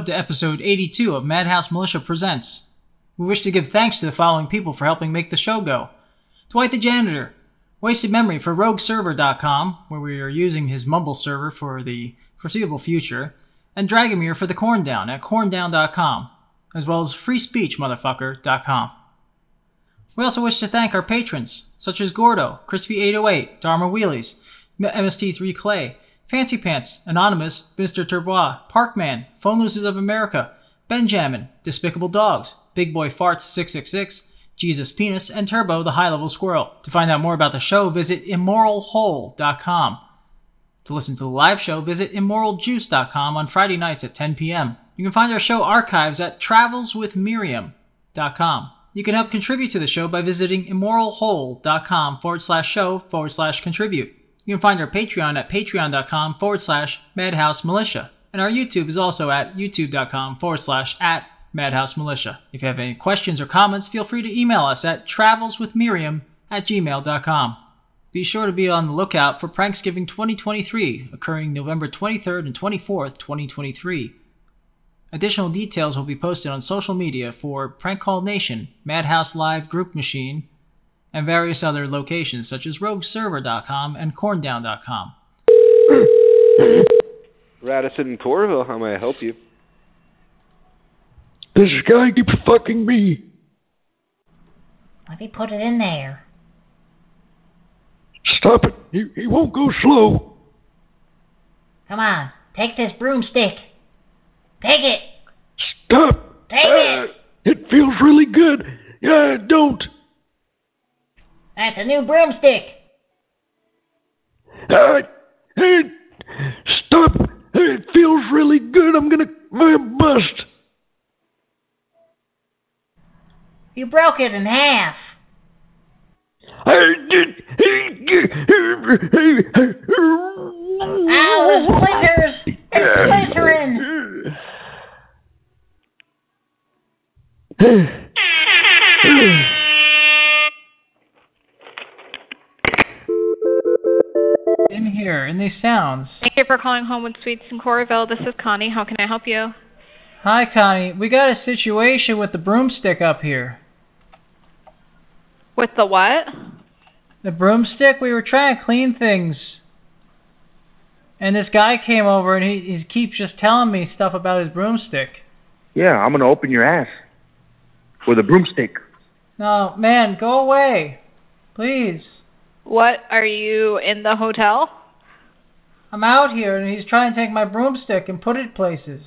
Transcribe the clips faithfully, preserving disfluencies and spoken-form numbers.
to episode eighty-two of Madhouse Militia Presents. We wish to give thanks to the following people for helping make the show go. Dwight the Janitor, Wasted Memory for Rogue Server dot com, where we are using his Mumble server for the foreseeable future, and Dragomir for the Corn Down at corn down dot com, as well as free speech motherfucker dot com. We also wish to thank our patrons, such as Gordo, Crispy eight oh eight, Dharma Wheelies, M S T three Clay, Fancy Pants, Anonymous, Mister Turbois, Parkman, Phone Losers of America, Benjamin, Despicable Dogs, Big Boy Farts six six six, Jesus Penis, and Turbo the High Level Squirrel. To find out more about the show, visit immoral hole dot com. To listen to the live show, visit immoral juice dot com on Friday nights at ten p.m. You can find our show archives at travels with miriam dot com. You can help contribute to the show by visiting immoral hole dot com forward slash show forward slash contribute. You can find our Patreon at patreon dot com forward slash Madhouse Militia. And our YouTube is also at youtube dot com forward slash at Madhouse Militia. If you have any questions or comments, feel free to email us at travelswithmiriam at gmail dot com. Be sure to be on the lookout for Pranksgiving twenty twenty-three, occurring November twenty-third and twenty-fourth, twenty twenty-three. Additional details will be posted on social media for Prank Call Nation, Madhouse Live Group Machine, and various other locations such as rogue server dot com and corn down dot com. Radisson and Corville, how may I help you? This guy keeps fucking me. Let me put it in there. Stop it. He, he won't go slow. Come on, take this broomstick. Take it. Stop. Take uh, it. It feels really good. Yeah, don't. That's a new broomstick. Uh, hey, stop. It feels really good. I'm gonna uh, bust. You broke it in half. I did. Ow, the splinters. They're splintering. In here, in these sounds. Thank you for calling Homewood Suites in Coralville. This is Connie. How can I help you? Hi, Connie. We got a situation with the broomstick up here. With the what? The broomstick? We were trying to clean things. And this guy came over and he, he keeps just telling me stuff about his broomstick. Yeah, I'm going to open your ass. With a broomstick. No, man, go away. Please. What? Are you in the hotel? I'm out here and he's trying to take my broomstick and put it places.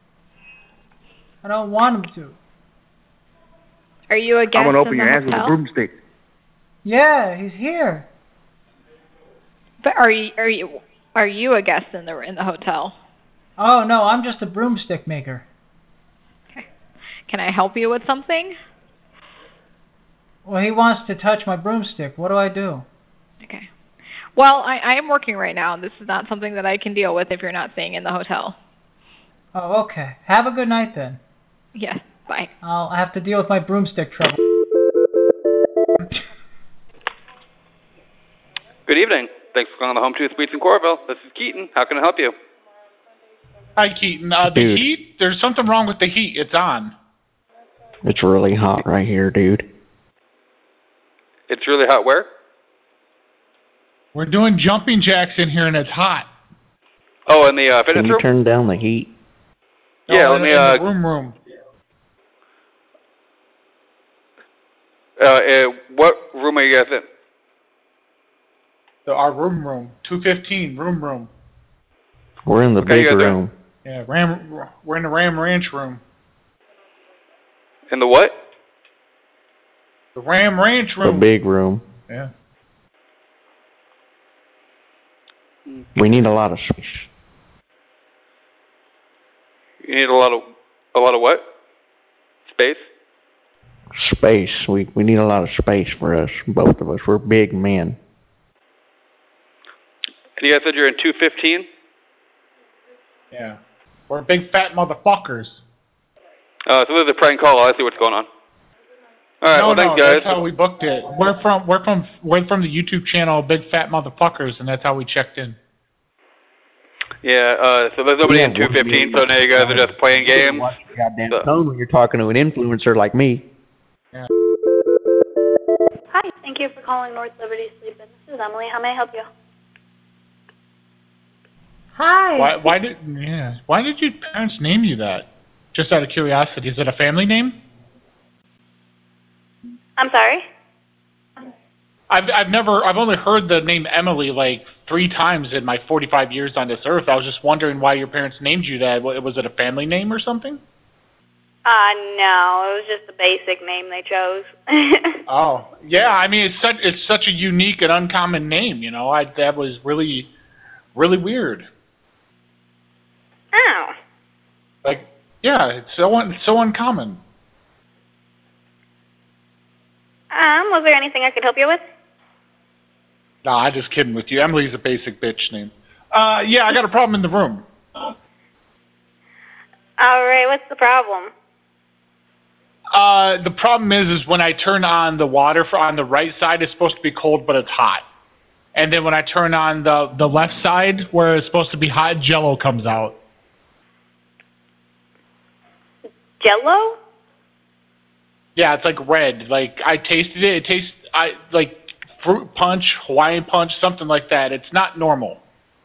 I don't want him to. Are you a guest I'm going to open in the your ass hotel? with a broomstick. Yeah, he's here. But are you are you are you a guest in the in the hotel? Oh no, I'm just a broomstick maker. Okay. Can I help you with something? Well, he wants to touch my broomstick. What do I do? Okay. Well, I, I am working right now. This is not something that I can deal with if you're not staying in the hotel. Oh, okay. Have a good night then. Yes. Bye. I'll have to deal with my broomstick trouble. Good evening. Thanks for calling the Home Two Suites in Coralville. This is Keaton. How can I help you? Hi, Keaton. Uh, the dude. heat, there's something wrong with the heat. It's on. It's really hot right here, dude. It's really hot where? We're doing jumping jacks in here, and it's hot. Oh, in the uh, fitness Can you room? turn down the heat? Yeah, no, let in, me... In uh, the room room. Uh, uh, what room are you guys in? The, our room room. two fifteen, room room. We're in the okay, big room. Yeah, Ram, we're in the Ram Ranch room. In the what? The Ram Ranch room. The big room. Yeah. We need a lot of space. You need a lot of... A lot of what? Space? Space. We we need a lot of space for us, both of us. We're big men. And you guys said you're in two fifteen? Yeah. We're big fat motherfuckers. Uh, so this is a prank call. I see what's going on. All right, no, well, no, thanks, guys. that's how we booked it. We're from we're from we're from the YouTube channel Big Fat Motherfuckers, and that's how we checked in. Yeah, uh, so there's nobody Yeah, in two fifteen, well, so now you guys are just playing games. Watch your goddamn So- phone when you're talking to an influencer like me. Hi, thank you for calling North Liberty Sleep In. This is Emily. How may I help you? Hi. Why? Why did? Yeah. Why did your parents name you that? Just out of curiosity, is it a family name? I'm sorry? I've I've never I've only heard the name Emily like three times in my forty-five years on this earth. I was just wondering why your parents named you that. Wa- Was it a family name or something? Uh, no, it was just a basic name they chose. Oh, yeah. I mean, it's such it's such a unique and uncommon name. You know, I that was really really weird. Oh. Like, yeah, it's so un, it's so uncommon. Um, was there anything I could help you with? No, I'm just kidding with you. Emily's a basic bitch name. Uh, yeah, I got a problem in the room. All right, what's the problem? Uh, the problem is, is when I turn on the water for on the right side, it's supposed to be cold, but it's hot. And then when I turn on the the left side, where it's supposed to be hot, Jello comes out. Jello? Yeah, it's like red. Like I tasted it. It tastes I like fruit punch, Hawaiian punch, something like that. It's not normal.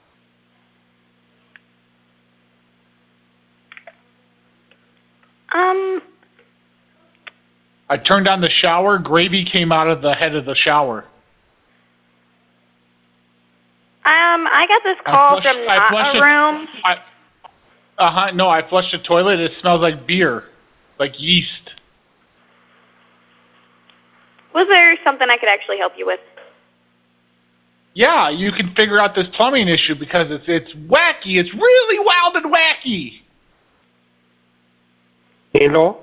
Um, I turned on the shower. Gravy came out of the head of the shower. um, I got this I call flushed- from I not flushed a it- room. I, uh huh. No, I flushed the toilet. It smells like beer, like yeast. Was there something I could actually help you with? Yeah, you can figure out this plumbing issue because it's it's wacky. It's really wild and wacky. Hello?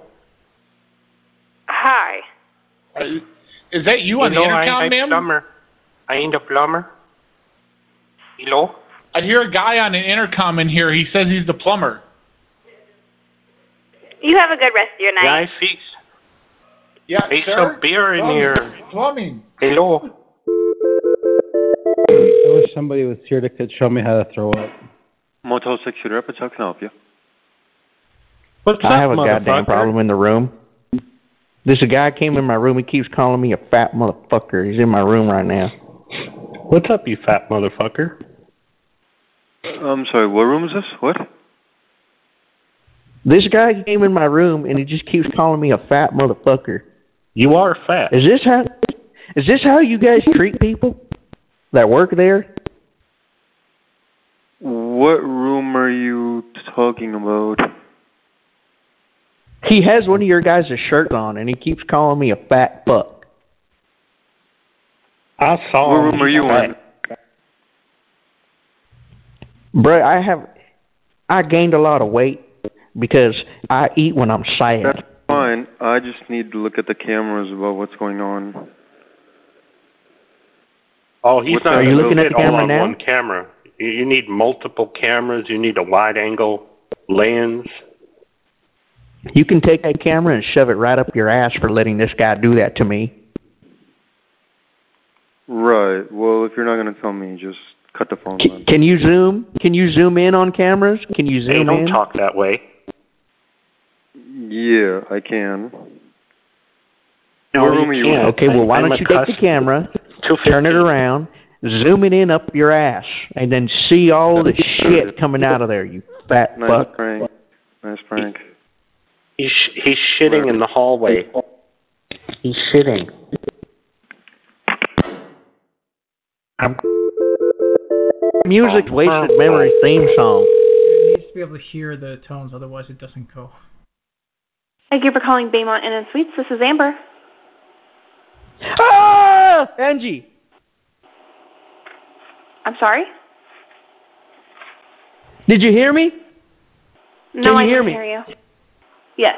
Hi. Uh, is that you on Hello, the intercom, I, I'm ma'am? plumber. I am the plumber. Hello? I hear a guy on an intercom in here. He says he's the plumber. You have a good rest of your Yeah, I night. fix. Yeah, There's sir. some beer in Plumbing. here. Plumbing. Hello? I wish somebody was here that could show me how to throw up. Motel six shooter up. How can I help you? What's I have up, a goddamn motherfucker? problem in the room. This guy came in my room. He keeps calling me a fat motherfucker. He's in my room right now. What's up, you fat motherfucker? I'm sorry. What room is this? What? This guy came in my room and he just keeps calling me a fat motherfucker. You are fat. Is this how? Is this how you guys treat people that work there? What room are you talking about? He has one of your guys' shirts on and he keeps calling me a fat fuck. I saw What him. room are you in? Bruh, I have, I gained a lot of weight because I eat when I'm sad. That's fine. I just need to look at the cameras about what's going on. Oh, he's What not time- Are you gonna looking move at it the all camera on now? one camera. You, you need multiple cameras. You need a wide-angle lens. You can take that camera and shove it right up your ass for letting this guy do that to me. Right. Well, if you're not going to tell me, just cut the phone C- line. can you zoom? Can you zoom in on cameras? Can you Hey, zoom don't in? talk that way. Yeah, I can. No, What room are you in? can't. Okay, well, why I'm don't you take the accustomed- camera, two fifty. turn it around, zoom it in up your ass, and then see all the shit coming out of there, you fat Nice fuck. prank. Nice prank. He's, he's shitting in the hallway. He's shitting. I'm Music wasted memory theme song. It needs to be able to hear the tones, otherwise it doesn't go. Thank you for calling Baymont Inn and Suites. This is Amber. Ah! Angie! I'm sorry? Did you hear me? No, Can you I hear didn't me? hear you. Yes.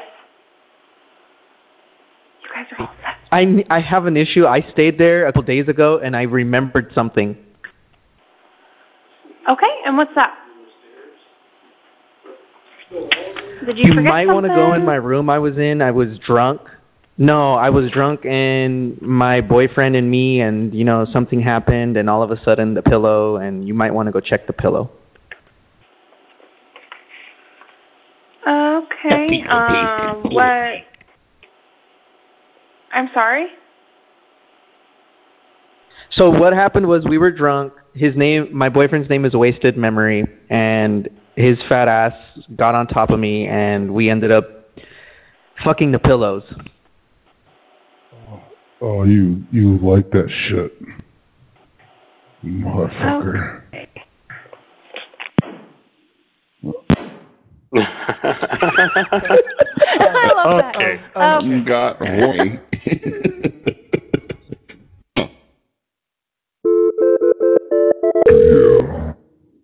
You guys are all set. I, I have an issue. I stayed there a couple days ago, and I remembered something. Okay, and what's that? Did you, You forget might want to something? go in my room I was in. I was drunk. No, I was drunk, and my boyfriend and me, and, you know, something happened, and all of a sudden the pillow, and you might want to go check the pillow. Okay. Um, what? I'm sorry? So what happened was we were drunk. His name, my boyfriend's name is Wasted Memory, and his fat ass got on top of me, and we ended up fucking the pillows. Oh, you you like that shit, motherfucker. Okay. I love that. Okay. Um, You got away. Yeah.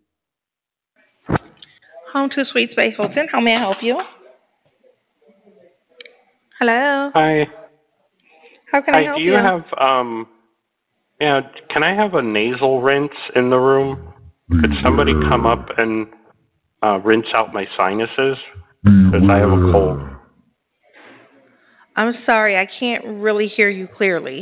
Home to Sweet Space Hilton. How may I help you? Hello. Hi. How can I Hi, help do you have, um, yeah, can I have a nasal rinse in the room? Could somebody come up and uh, rinse out my sinuses? Because I have a cold. I'm sorry, I can't really hear you clearly.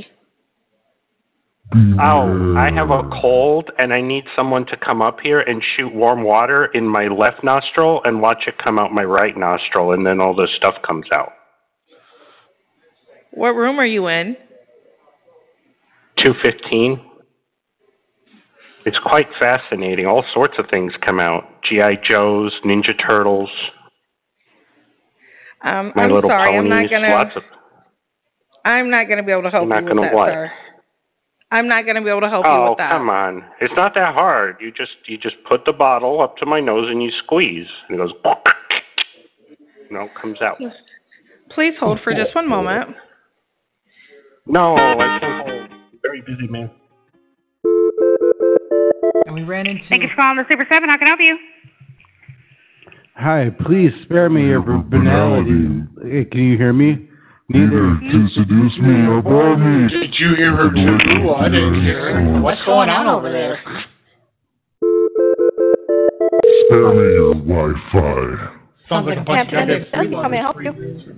Oh, I have a cold, and I need someone to come up here and shoot warm water in my left nostril and watch it come out my right nostril, and then all this stuff comes out. What room are you in? two fifteen. It's quite fascinating. All sorts of things come out. G I. Joes, Ninja Turtles, Um, My I'm Little sorry, I'm Ponies, not gonna. lots of... I'm not gonna be able to help I'm not you with gonna that, what? sir. I'm not gonna be able to help you Oh, with that. come on. It's not that hard. You just you just put the bottle up to my nose and you squeeze. And it goes... No, it comes out. Please hold for just one moment. No, I can't hold. I'm very busy, man. And we ran into. Thank you for calling the Super seven. How can I help you? Hi, please spare me your banality. Hey, can you hear me? Neither to seduce me or bore me. Did you hear her too? I didn't hear her. What's going on over there? Spare me your Wi-Fi. Sounds like a bunch of guys. How may I help you?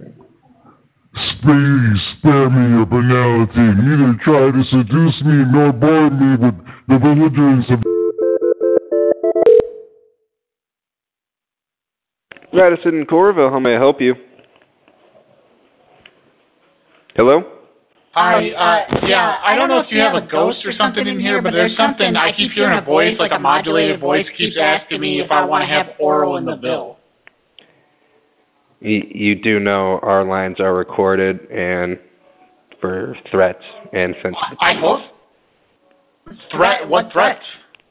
Please spare me your banality. Neither try to seduce me nor bore me with the belligerence of... Radisson Corville, how may I help you? Hello? Hi, uh, yeah, I don't know if you have a ghost or something in here, but there's something, I keep hearing a voice, like a modulated voice, keeps asking me if I want to have oral in the bill. You, you do know our lines are recorded and for threats and sensitive. I hope. Threat? What threat?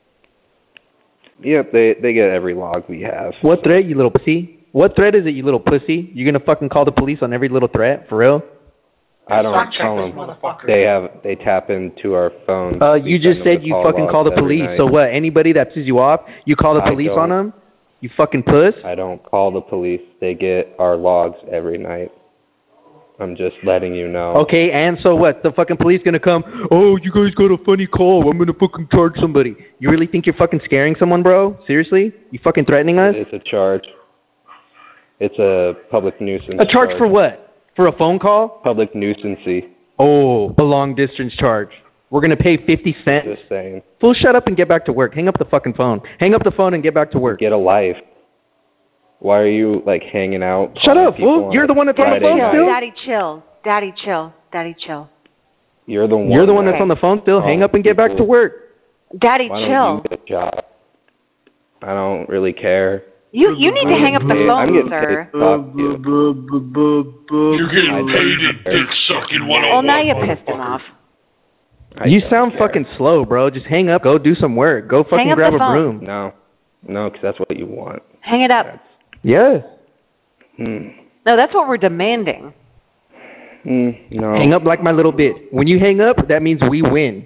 Yep, they they get every log we have. What threat, you little pussy? What threat is it, you little pussy? You gonna fucking call the police on every little threat? For real? I don't tell them. They have they tap into our phone. Uh, you just said you fucking call the police. So what? Anybody that pisses you off, you call the I police on don't. them? You fucking puss? I don't call the police. They get our logs every night. I'm just letting you know. Okay, and so what? The fucking police gonna come, oh, you guys got a funny call. I'm gonna fucking charge somebody. You really think you're fucking scaring someone, bro? Seriously? You fucking threatening us? It's a charge. It's a public nuisance. A charge for what? For a phone call? Public nuisancy. Oh, a long distance charge. We're gonna pay fifty cents. Just saying. Fool, shut up and get back to work. Hang up the fucking phone. Hang up the phone and get back to work. Get a life. Why are you, like, hanging out? Shut up, fool. You're the one that's on the phone still? Daddy, chill. Daddy, chill. Daddy, chill. You're the one. You're the one that's on the phone still. Hang up and get back to work. Daddy, Why chill. don't you get a job? I don't really care. You you need to hang up the Hey, I'm phone, getting sir. paid to talk to you. You're getting paid in dick sucking one oh one. Well, now you pissed him off. You sound fucking slow, bro. Just hang up. Go do some work. Go fucking Hang up grab the a phone. broom. No. No, because that's what you want. Hang it up. Yeah. Hmm. No, that's what we're demanding. Hmm. No. Hang up like my little bit. When you hang up, that means we win.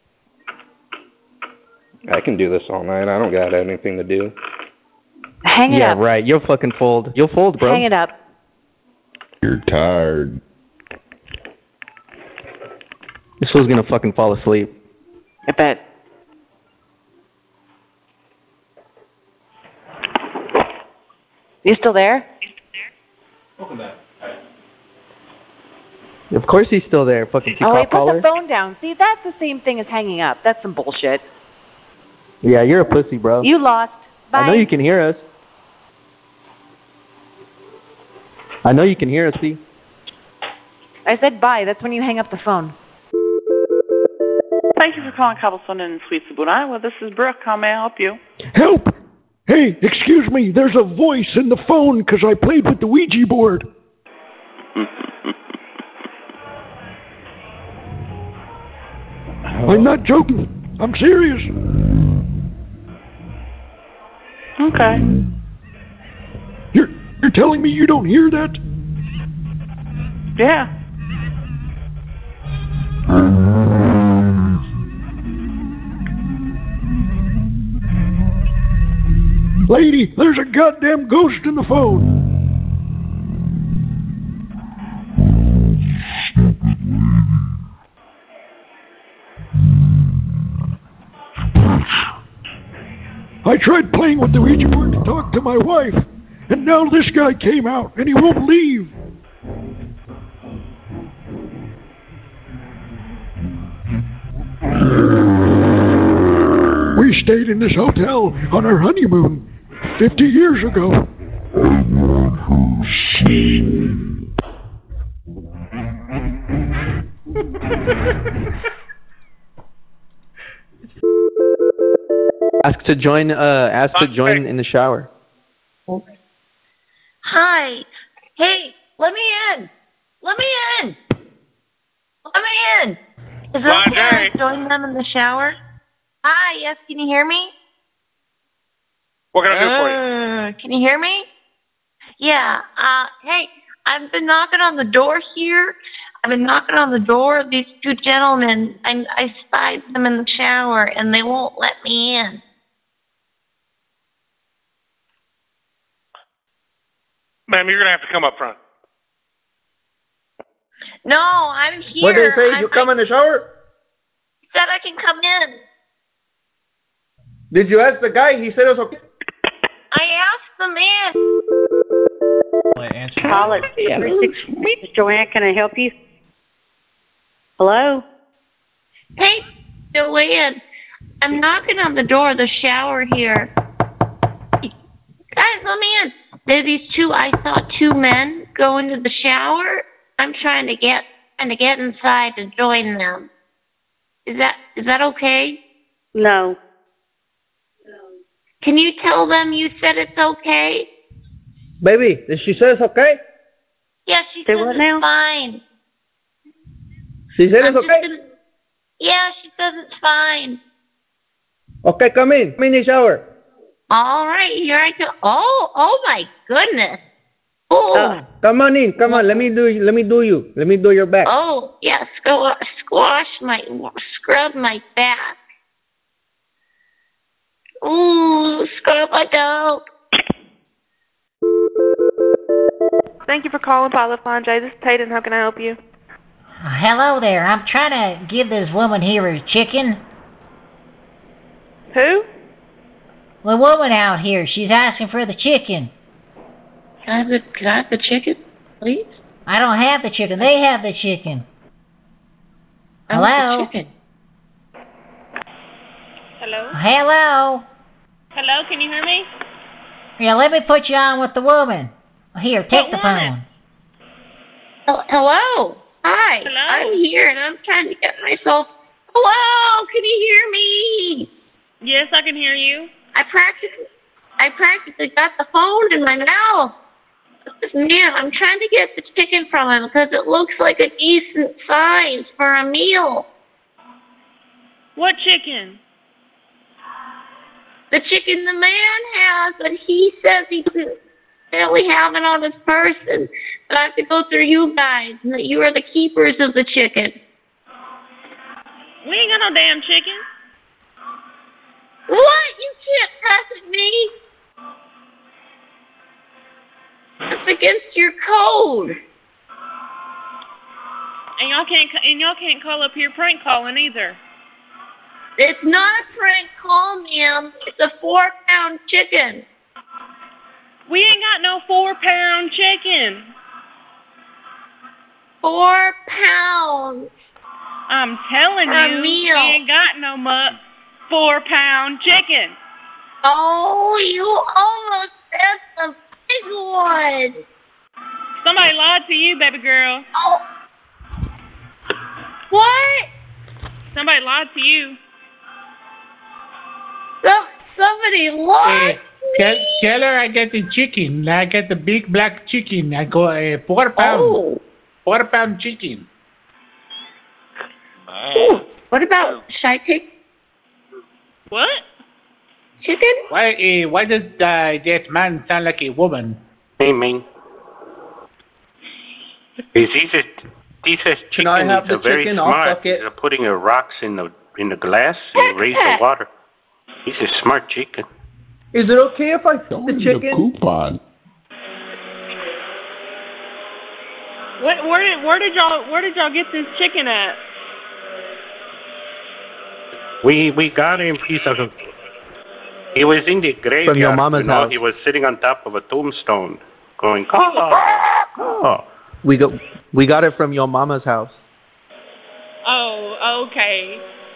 I can do this all night. I don't got anything to do. Hang it yeah, up. right. You'll fucking fold. You'll fold, bro. Hang it up. You're tired. This fool's gonna fucking fall asleep. I bet. You still there? Of course he's still there. Fucking Oh, wait, cop put caller. the phone down. See, that's the same thing as hanging up. That's some bullshit. Yeah, you're a pussy, bro. You lost. Bye. I know you can hear us. I know you can hear us, see? I said bye. That's when you hang up the phone. Thank you for calling Cobblestone Inn and Suites of Boone, Iowa. This is Brooke. How may I help you? Help! Hey, excuse me, there's a voice in the phone because I played with the Ouija board. I'm not joking. I'm serious. Okay. You're, you're telling me you don't hear that? Yeah. Lady, there's a goddamn ghost in the phone. I tried playing with the Ouija board to talk to my wife, and now this guy came out, and he won't leave. We stayed in this hotel on our honeymoon fifty years ago. Ask to join. Uh, ask to join in the shower. Hi. Hey, let me in. Let me in. Let me in. Is it okay to join them in the shower? Hi, yes, can you hear me? What can I do for you? Uh, can you hear me? Yeah, uh, hey, I've been knocking on the door here. I've been knocking on the door of these two gentlemen. I, I spied them in the shower, and they won't let me in. Ma'am, you're going to have to come up front. No, I'm here. What did they say? I, You come I in the shower? said I can come in. Did you ask the guy? He said it was okay. I asked them in. Call it three six. Joanne, can I help you? Hello? Hey, Joanne. I'm knocking on the door of the shower here. Guys, let me in. There are these two, I saw two men go into the shower. I'm trying to get trying to get inside to join them. Is that is that okay? No. Can you tell them you said it's okay? Baby, did she say it's okay? Yeah, she Say says what it's now? fine. She said I'm it's just okay? gonna- yeah, she says it's fine. Okay, come in. Come in the shower. All right, here I go. Oh, oh my goodness. Oh, Come on in. Come on. Let me do. Let me do you. Let me do your back. oh, yeah, squash, squash my, scrub my back. Ooh, scrub my dog. Thank you for calling Pilot Fonjay. This is Tayden. How can I help you? Hello there. I'm trying to give this woman here a chicken. Who? The woman out here, she's asking for the chicken. Can I have the, can I have the chicken, please? I don't have the chicken. They have the chicken. I Hello? want the chicken. Hello? Hello? Hello, can you hear me? Yeah, let me put you on with the woman. Here, take What the woman? phone. Oh, hello. Hi. Hello? I'm here and I'm trying to get myself. Hello. Can you hear me? Yes, I can hear you. I practically, I practically got the phone in my mouth. Man, I'm trying to get the chicken from him because it looks like a decent size for a meal. What chicken? The chicken the man has, but he says he doesn't really have it on his person. But I have to go through you guys, and that you are the keepers of the chicken. We ain't got no damn chicken. What? You can't pass at me. That's against your code. And y'all can't and y'all can't call up here prank calling either. It's not a prank call, ma'am. It's a four-pound chicken. We ain't got no four-pound chicken. Four pounds. I'm telling For a you, meal. we ain't got no mutt four-pound chicken. Oh, you almost said the big one. Somebody lied to you, baby girl. Oh. What? Somebody lied to you. So, somebody lied. Uh, tell, tell her I get the chicken. I get the big black chicken. I go a uh, four pound, Oh. four pound chicken. Ooh, what about should I take What? chicken? Why? Uh, why does uh, that man sound like a woman? Hey, man. Is these a, these a chicken? I have It's the a very chicken? I'll smart. fuck it. They're putting the rocks in the in the glass and raise the water. He's a smart chicken. Is it okay if I eat the chicken? Coupon. What? Where did where did y'all where did y'all get this chicken at? We we got him. He's a. He was in the graveyard. From your mama's you know, house. He was sitting on top of a tombstone, going, "Oh, oh." We got we got it from your mama's house. Oh, okay.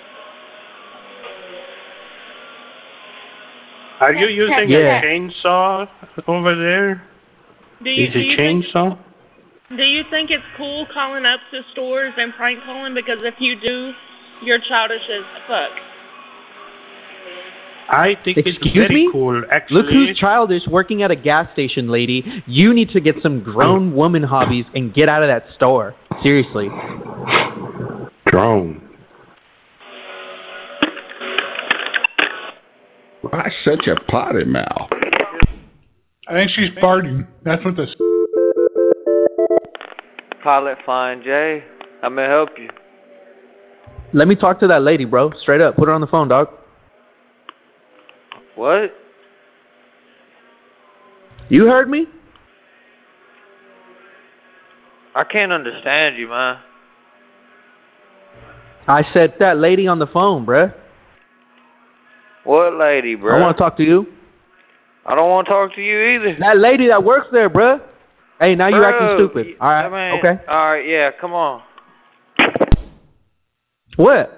Are you using Yeah. a chainsaw over there? Do you, Is do it you think chainsaw? do you think it's cool calling up to stores and prank calling? Because if you do, you're childish as fuck. I think it's Excuse very me? cool. Actually, Look who's childish working at a gas station, lady. You need to get some grown woman hobbies and get out of that store. Seriously. drone. Why such a potty mouth? I think she's farting. That's what this. Pilot Flying J, how may I help you? Let me talk to that lady, bro. Straight up. Put her on the phone, dog. What? You heard me? I can't understand you, man. I said that lady on the phone, bruh. What lady, bro? I want to talk to you. I don't want to talk to you either. That lady that works there, bruh. Hey, now you Bro, acting stupid. All right, I mean, okay. All right, yeah, come on. What?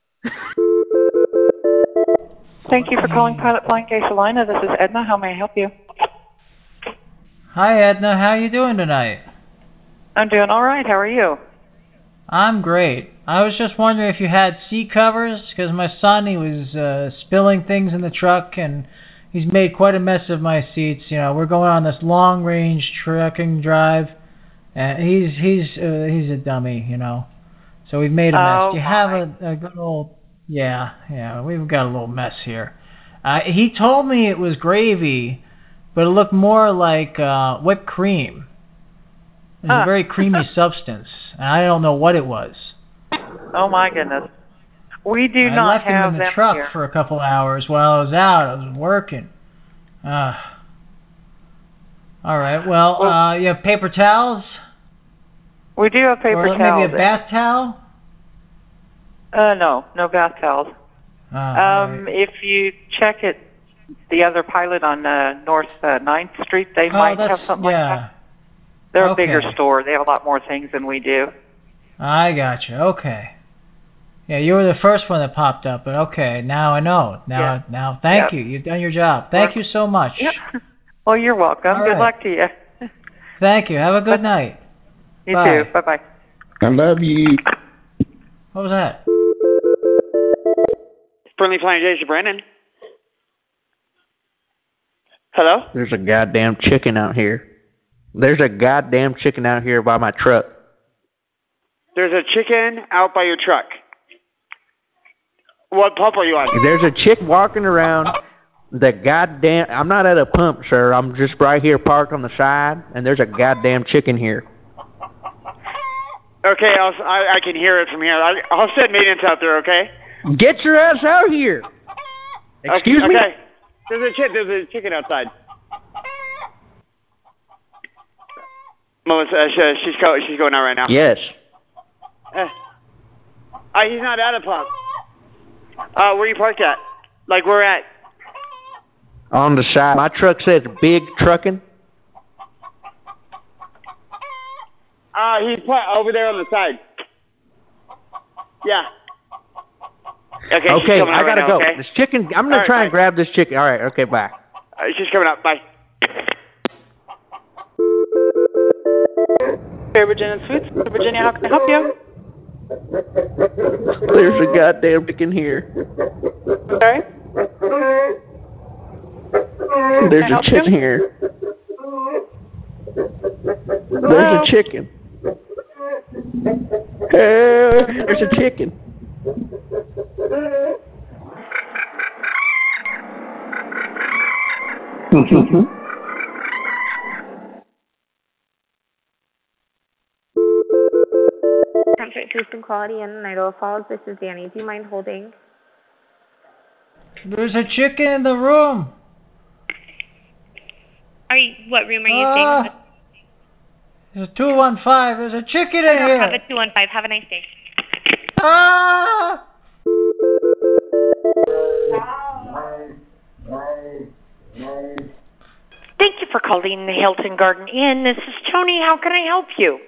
Thank you for calling Pilot Flying J Salina. This is Edna. How may I help you? Hi, Edna. How you doing tonight? I'm doing all right. How are you? I'm great. I was just wondering if you had seat covers, because my son, he was uh, spilling things in the truck, and he's made quite a mess of my seats. You know, we're going on this long-range trucking drive, and he's he's uh, he's a dummy, you know. So we've made a mess. Oh, Do you have a, a good little... Yeah, yeah, we've got a little mess here. Uh, he told me it was gravy, but it looked more like uh, whipped cream. It's Huh. a very creamy substance, and I don't know what it was. Oh my goodness. We do I not left him have in the them truck here. for a couple hours while I was out. I was working. Uh, all right. Well, Well- uh, you have paper towels? We do have paper or towels. maybe a bath towel? Uh, no, no bath towels. Uh, Um, if you check it, the other pilot on uh, North uh, ninth Street, they oh, might that's, have something yeah. like that. They're Okay. a bigger store. They have a lot more things than we do. I got you. Okay. Yeah, you were the first one that popped up, but okay, now I know. Now, Yeah. now, thank Yeah. you. You've done your job. Thank you so much. Yep. Well, you're welcome. All Good right. luck to you. Thank you. Have a good night. You Bye. too. Bye-bye. I love you. What was that? Friendly Flying J, Brandon. Hello? There's a goddamn chicken out here. There's a goddamn chicken out here by my truck. There's a chicken out by your truck. What pump are you on? There's a chick walking around. The goddamn... I'm not at a pump, sir. I'm just right here parked on the side, and there's a goddamn chicken here. Okay, I'll, I, I can hear it from here. I, I'll send maintenance out there, okay? Get your ass out here. Excuse okay, me? Okay. There's a, chi- there's a chicken outside. Melissa, uh, she, she's, go, she's going out right now. Yes. Uh, uh, he's not at a pump. Uh, where you parked at? Like, where at? On the side. My truck says big trucking. Uh, he's put over there on the side. Yeah. Okay, she's Okay, coming I out right gotta now, go. okay? This chicken... I'm All gonna right, try bye. and grab this chicken. All right, okay, bye. Uh, she's coming up. Bye. Spare Virginia Suites. Virginia, how can I help you? There's a goddamn chicken here. Sorry? There's Can I a help chicken you? here. Hello? There's a chicken. Uh, there's a chicken. Comfort Taste and Quality in Idaho Falls. This is Danny. Do you mind holding? There's a chicken in the room. Are you, what room are you Ah. staying? There's a two one five. There's a chicken I in don't here. have a two one five. Have a nice day. Ah! Thank you for calling the Hilton Garden Inn. This is Tony. How can I help you?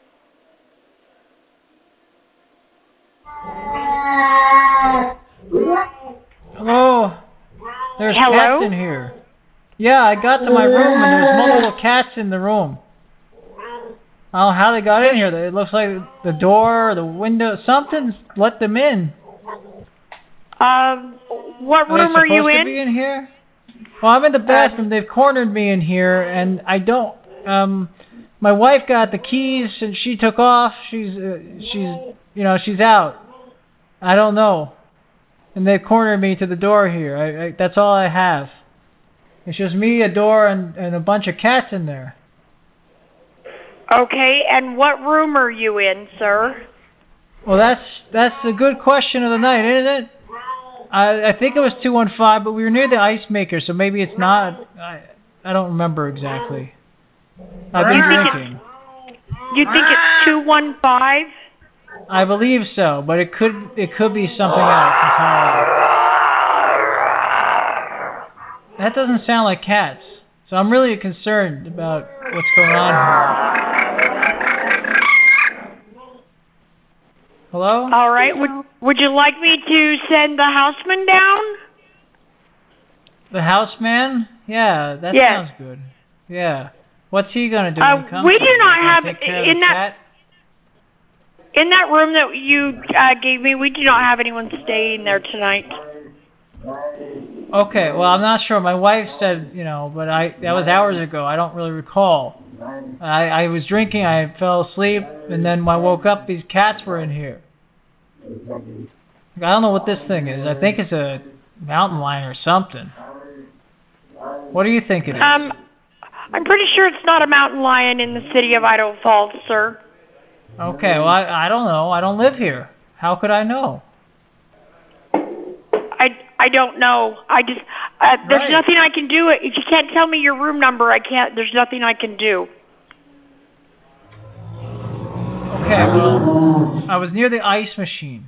Hello. There's Hello? cats in here. Yeah, I got to my room and there's multiple cats in the room. I don't know how they got in here. It looks like the door, the window, something's let them in. Um, what Are they room are you supposed to in? be in here? Well, I'm in the bathroom. They've cornered me in here, and I don't. Um, my wife got the keys, and she took off. She's, uh, she's, you know, she's out. I don't know. And they've cornered me to the door here. I, I, that's all I have. It's just me, a door, and, and a bunch of cats in there. Okay, and what room are you in, sir? Well, that's that's a good question of the night, isn't it? I I think it was two one five, but we were near the ice maker, so maybe it's not. I I don't remember exactly. I've been You think it's- drinking. You think it's two one five? I believe so, but it could it could be something else entirely. That doesn't sound like cats, so I'm really concerned about what's going on here. Hello? All right. Would Would you like me to send the houseman down? The houseman? Yeah, that Yes. sounds good. Yeah. What's he gonna do? Uh, when he comes we to do me? not Gonna have take care of in the that cat? in that room that you uh, gave me. We do not have anyone staying there tonight. Okay, well, I'm not sure. My wife said, you know, but I that was hours ago. I don't really recall. I, I was drinking, I fell asleep, and then when I woke up, these cats were in here. I don't know what this thing is. I think it's a mountain lion or something. What do you think it is? Um, I'm pretty sure it's not a mountain lion in the city of Idaho Falls, sir. Okay, well, I, I don't know. I don't live here. How could I know? I, I don't know. I just uh, there's Right. nothing I can do. If you can't tell me your room number, I can't. There's nothing I can do. Okay, well, I was near the ice machine.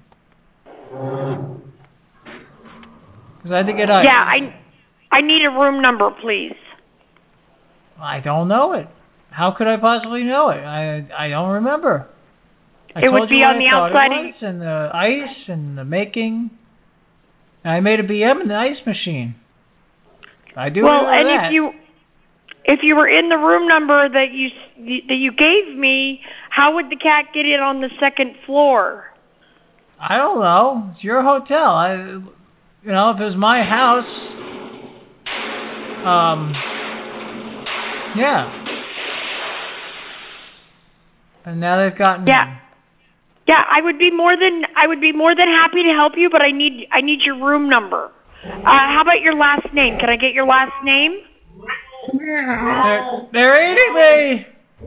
Because I had to get ice. Yeah, I I need a room number, please. I don't know it. How could I possibly know it? I I don't remember. I It would told you be what on I the thought outside it of- was, and the ice and the making. And I made a B M in the ice machine. I do well, know and that. if you if you were in the room number that you that you gave me, how would the cat get in on the second floor? I don't know. It's your hotel. I, you know, if it was my house, um, yeah. And now they've gotten. Yeah. Yeah, I would be more than I would be more than happy to help you, but I need I need your room number. Uh, how about your last name? Can I get your last name? They're, they're eating me.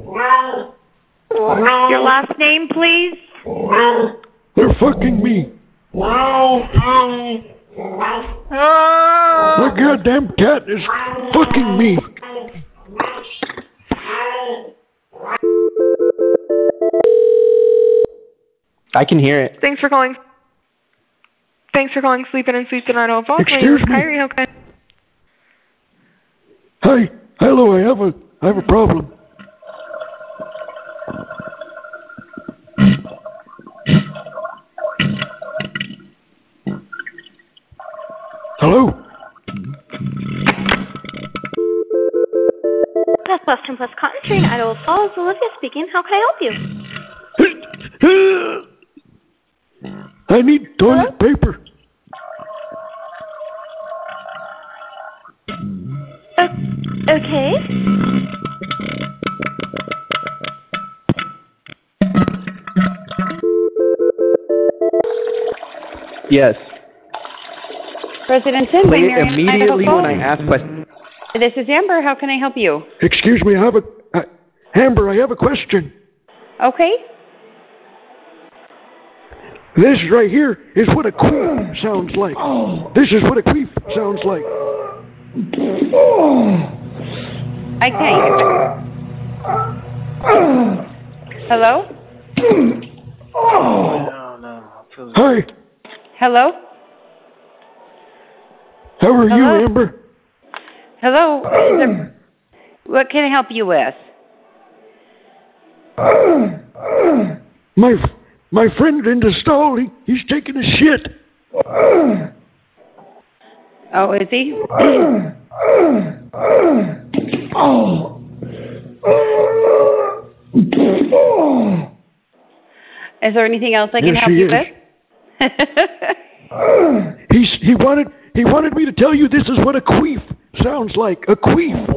Your last name, please. They're fucking me. Ah! My goddamn cat is fucking me. I can hear it. Thanks for calling. Thanks for calling Sleep In and Sleep in Idaho Falls. My name Excuse is me? Kyrie. How can I? Hi, hello. I have a, I have a problem. Hello. That's Western Plus Cotton Tree in Idaho Falls. Olivia speaking. How can I help you? I need toilet Hello? paper. Uh, okay. Yes. President Tim, Play it Marion, immediately Idaho when I Falls. ask questions. This is Amber. How can I help you? Excuse me, I have a... Uh, Amber, I have a question. Okay. This right here is what a queef sounds like. This is what a queef sounds like. I can't. Hello? Hi. Hello? How are Hello? you, Amber? Hello? Is there- what can I help you with? My my friend in the stall, he, he's taking a shit. Oh, is he? Is there anything else I can Yes, help she you is. with? He's he wanted he wanted me to tell you this is what a queef sounds like. A queef.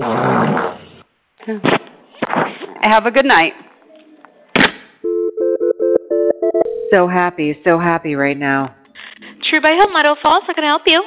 Have a good night. So happy, so happy right now. True by Hilton, Idaho Falls. How can I help you?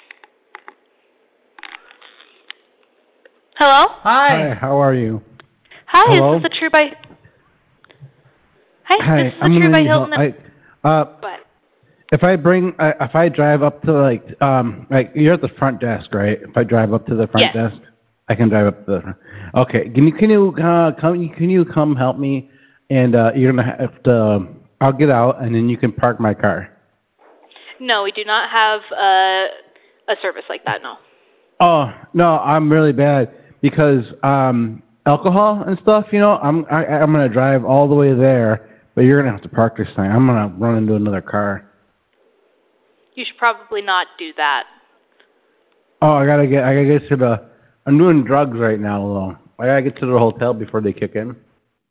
Hello? Hi, how are you? Hi, Hello? is this the True by... Hi, Hi, this is the I'm True gonna by need help. Hilton. I, uh, What? if I bring, uh, if I drive up to like, um, like you're at the front desk, right? If I drive up to the front Yes. desk, I can drive up to the front. Okay, can you can you uh, come? Can you come help me? And uh, you're gonna have to. I'll get out, and then you can park my car. No, we do not have uh, a service like that, no. Oh no, I'm really bad because um, alcohol and stuff. You know, I'm I, I'm gonna drive all the way there, but you're gonna have to park this thing. I'm gonna run into another car. You should probably not do that. Oh, I gotta get I gotta get to the. I'm doing drugs right now, though. I gotta get to the hotel before they kick in.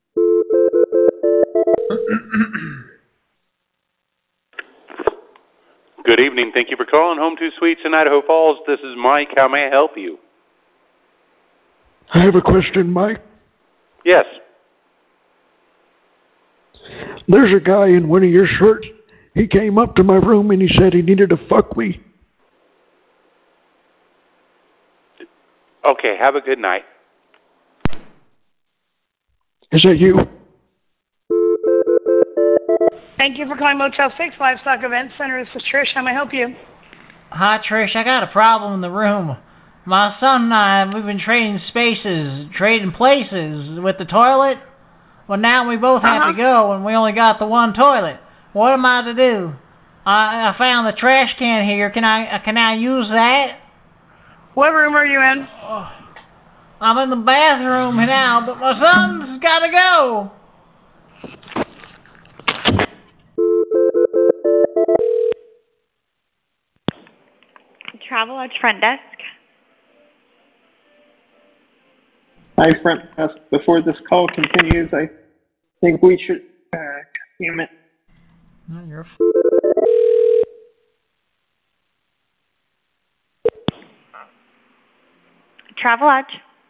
Good evening. Thank you for calling Home two Suites in Idaho Falls. This is Mike. How may I help you? I have a question, Mike. Yes. There's a guy in one of your shirts. He came up to my room and he said he needed to fuck me. Okay, have a good night. Is that you? Thank you for calling Motel six Livestock Event Center. This is Trish. How may I help you? Hi, Trish. I got a problem in the room. My son and I, we've been trading spaces, trading places with the toilet. Well, now we both have Uh-huh. to go, and we only got the one toilet. What am I to do? I, I found the trash can here. Can I uh, can I use that? What room are you in? I'm in the bathroom now, but my son's got to go. Travel Lodge front desk. Hi, front desk. Before this call continues, I think we should uh, consume it. No, you're Travel Lodge.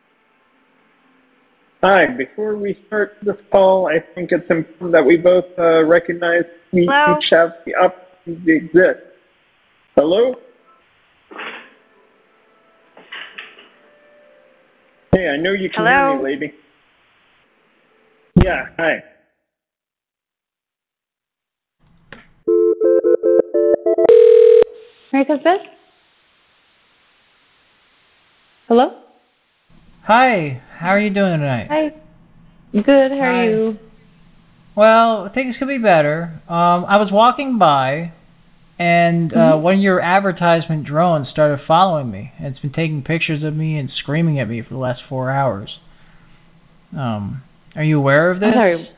Hi, before we start this call, I think it's important that we both uh, recognize we Hello? each have the opportunity to exist. Hello? Hey, I know you can Hello? hear me, lady. Yeah, hi. Where's this? Hello? Hi, how are you doing tonight? Hi. Good, how Hi. are you? Well, things could be better. Um, I was walking by, and uh, Mhm. one of your advertisement drones started following me. And it's been taking pictures of me and screaming at me for the last four hours. Um, are you aware of this? I'm sorry.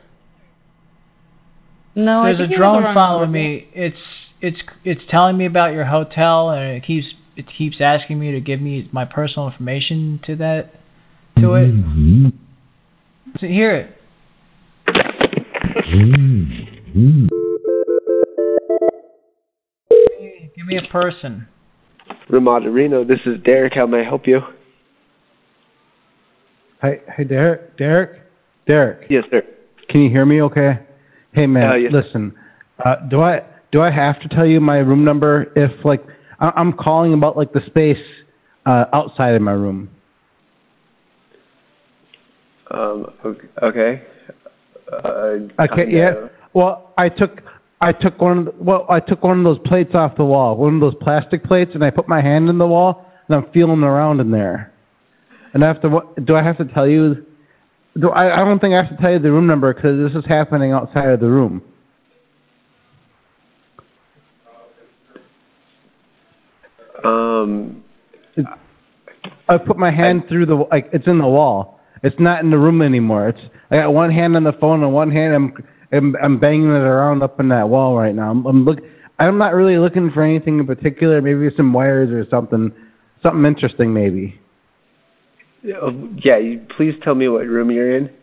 No, I There's think a you have the drone wrong following number. me. It's it's it's telling me about your hotel, and it keeps it keeps asking me to give me my personal information to that to it. To hear it. Give me a person. Ramada Reno, this is Derek. How may I help you? Hey, hey, Derek, Derek, Derek. Yes, sir. Can you hear me? Okay. Hey, man. Uh, yes. Listen. Uh, do I do I have to tell you my room number if like I, I'm calling about like the space uh, outside of my room? Um. Okay. Uh, Okay. Yeah. Well, I took I took one of the, well I took one of those plates off the wall, one of those plastic plates, and I put my hand in the wall and I'm feeling around in there. And I have to what? Do I have to tell you? Do I? I don't think I have to tell you the room number because this is happening outside of the room. Um. I put my hand through the like it's in the wall. It's not in the room anymore. It's I got one hand on the phone and one hand I'm I'm, I'm banging it around up in that wall right now. I'm, I'm look. I'm not really looking for anything in particular. Maybe some wires or something, something interesting maybe. Yeah. You, please tell me what room you're in.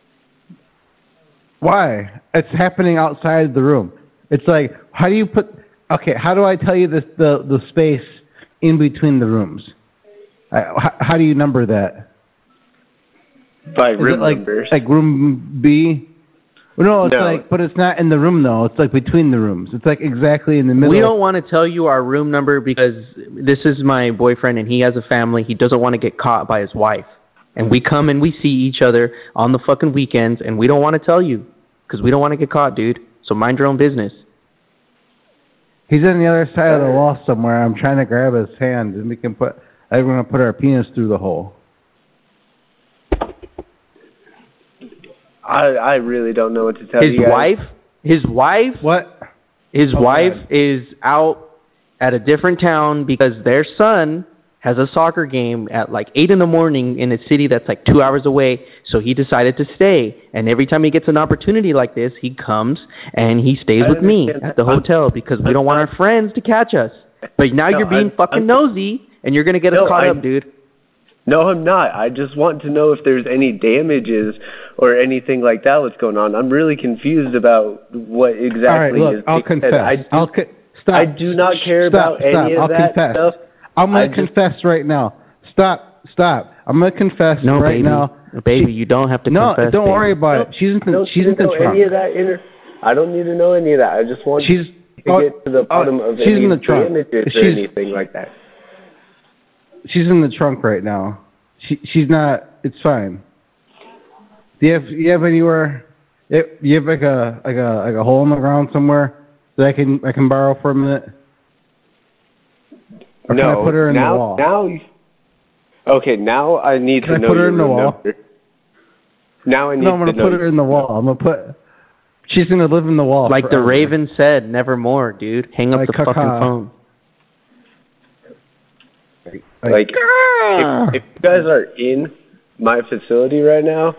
Why? It's happening outside the room. It's like how do you put? Okay, how do I tell you this the the space in between the rooms? I, how, how do you number that? By Is room it like, numbers. like room B? Well, no, it's No. like, but it's not in the room though. It's like between the rooms. It's like exactly in the middle. We don't want to tell you our room number because this is my boyfriend and he has a family. He doesn't want to get caught by his wife. And we come and we see each other on the fucking weekends and we don't want to tell you because we don't want to get caught, dude. So mind your own business. He's on the other side of the wall somewhere. I'm trying to grab his hand and we can put. I'm gonna put our penis through the hole. I I really don't know what to tell His you guys. wife, his wife, what? His Oh, wife God. is out at a different town because their son has a soccer game at like eight in the morning in a city that's like two hours away. So he decided to stay. And every time he gets an opportunity like this, he comes and he stays I with me understand at the that. hotel because we don't want our friends to catch us. But now No, you're being I'm- fucking I'm- nosy and you're gonna get us No, caught I- up, dude. No, I'm not. I just want to know if there's any damages or anything like that what's going on. I'm really confused about what exactly All right, look, is I'll being confess. said. I do, I'll co- stop. I do not care Stop, about any stop. of I'll that confess. stuff. I'm I gonna just- confess right now. Stop, stop. I'm gonna confess No, right baby. now. Baby, you don't have to No, confess. don't baby. worry about No, it. She's in I the, don't she's need in to the know trunk. any of that inter- I don't need to know any of that. I just want She's to oh, get to the bottom oh, of she's any in the trunk. damages or She's- anything like that. She's in the trunk right now. She she's not. It's fine. Do you have you have anywhere? You you have like a like a like a hole in the ground somewhere that I can I can borrow for a minute? Or no, can I put her in now, the wall? now, you- okay, now I need Can to I know put her your in the room wall? number. Now I need No, I'm gonna to know. put her in the wall. I'm gonna put. She's gonna live in the wall. Like the forever. Raven said, nevermore, dude. Hang up Like the caca. fucking phone. Like, if, if you guys are in my facility right now,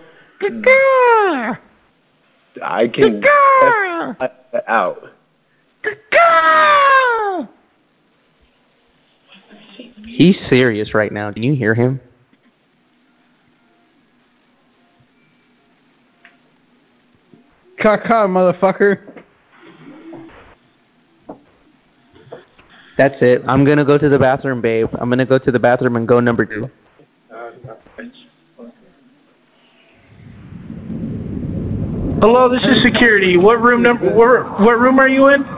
I can test that out. He's serious right now. Can you hear him? Caca, motherfucker. That's it. I'm gonna go to the bathroom, babe. I'm gonna go to the bathroom and go number two. Hello, this is security. What room number? What, what room are you in?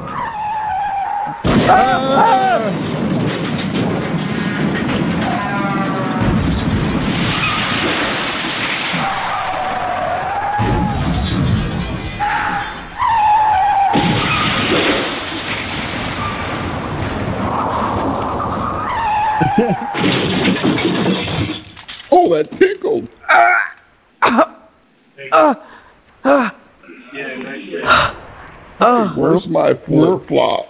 Oh, that tickled. Where's my flip flop?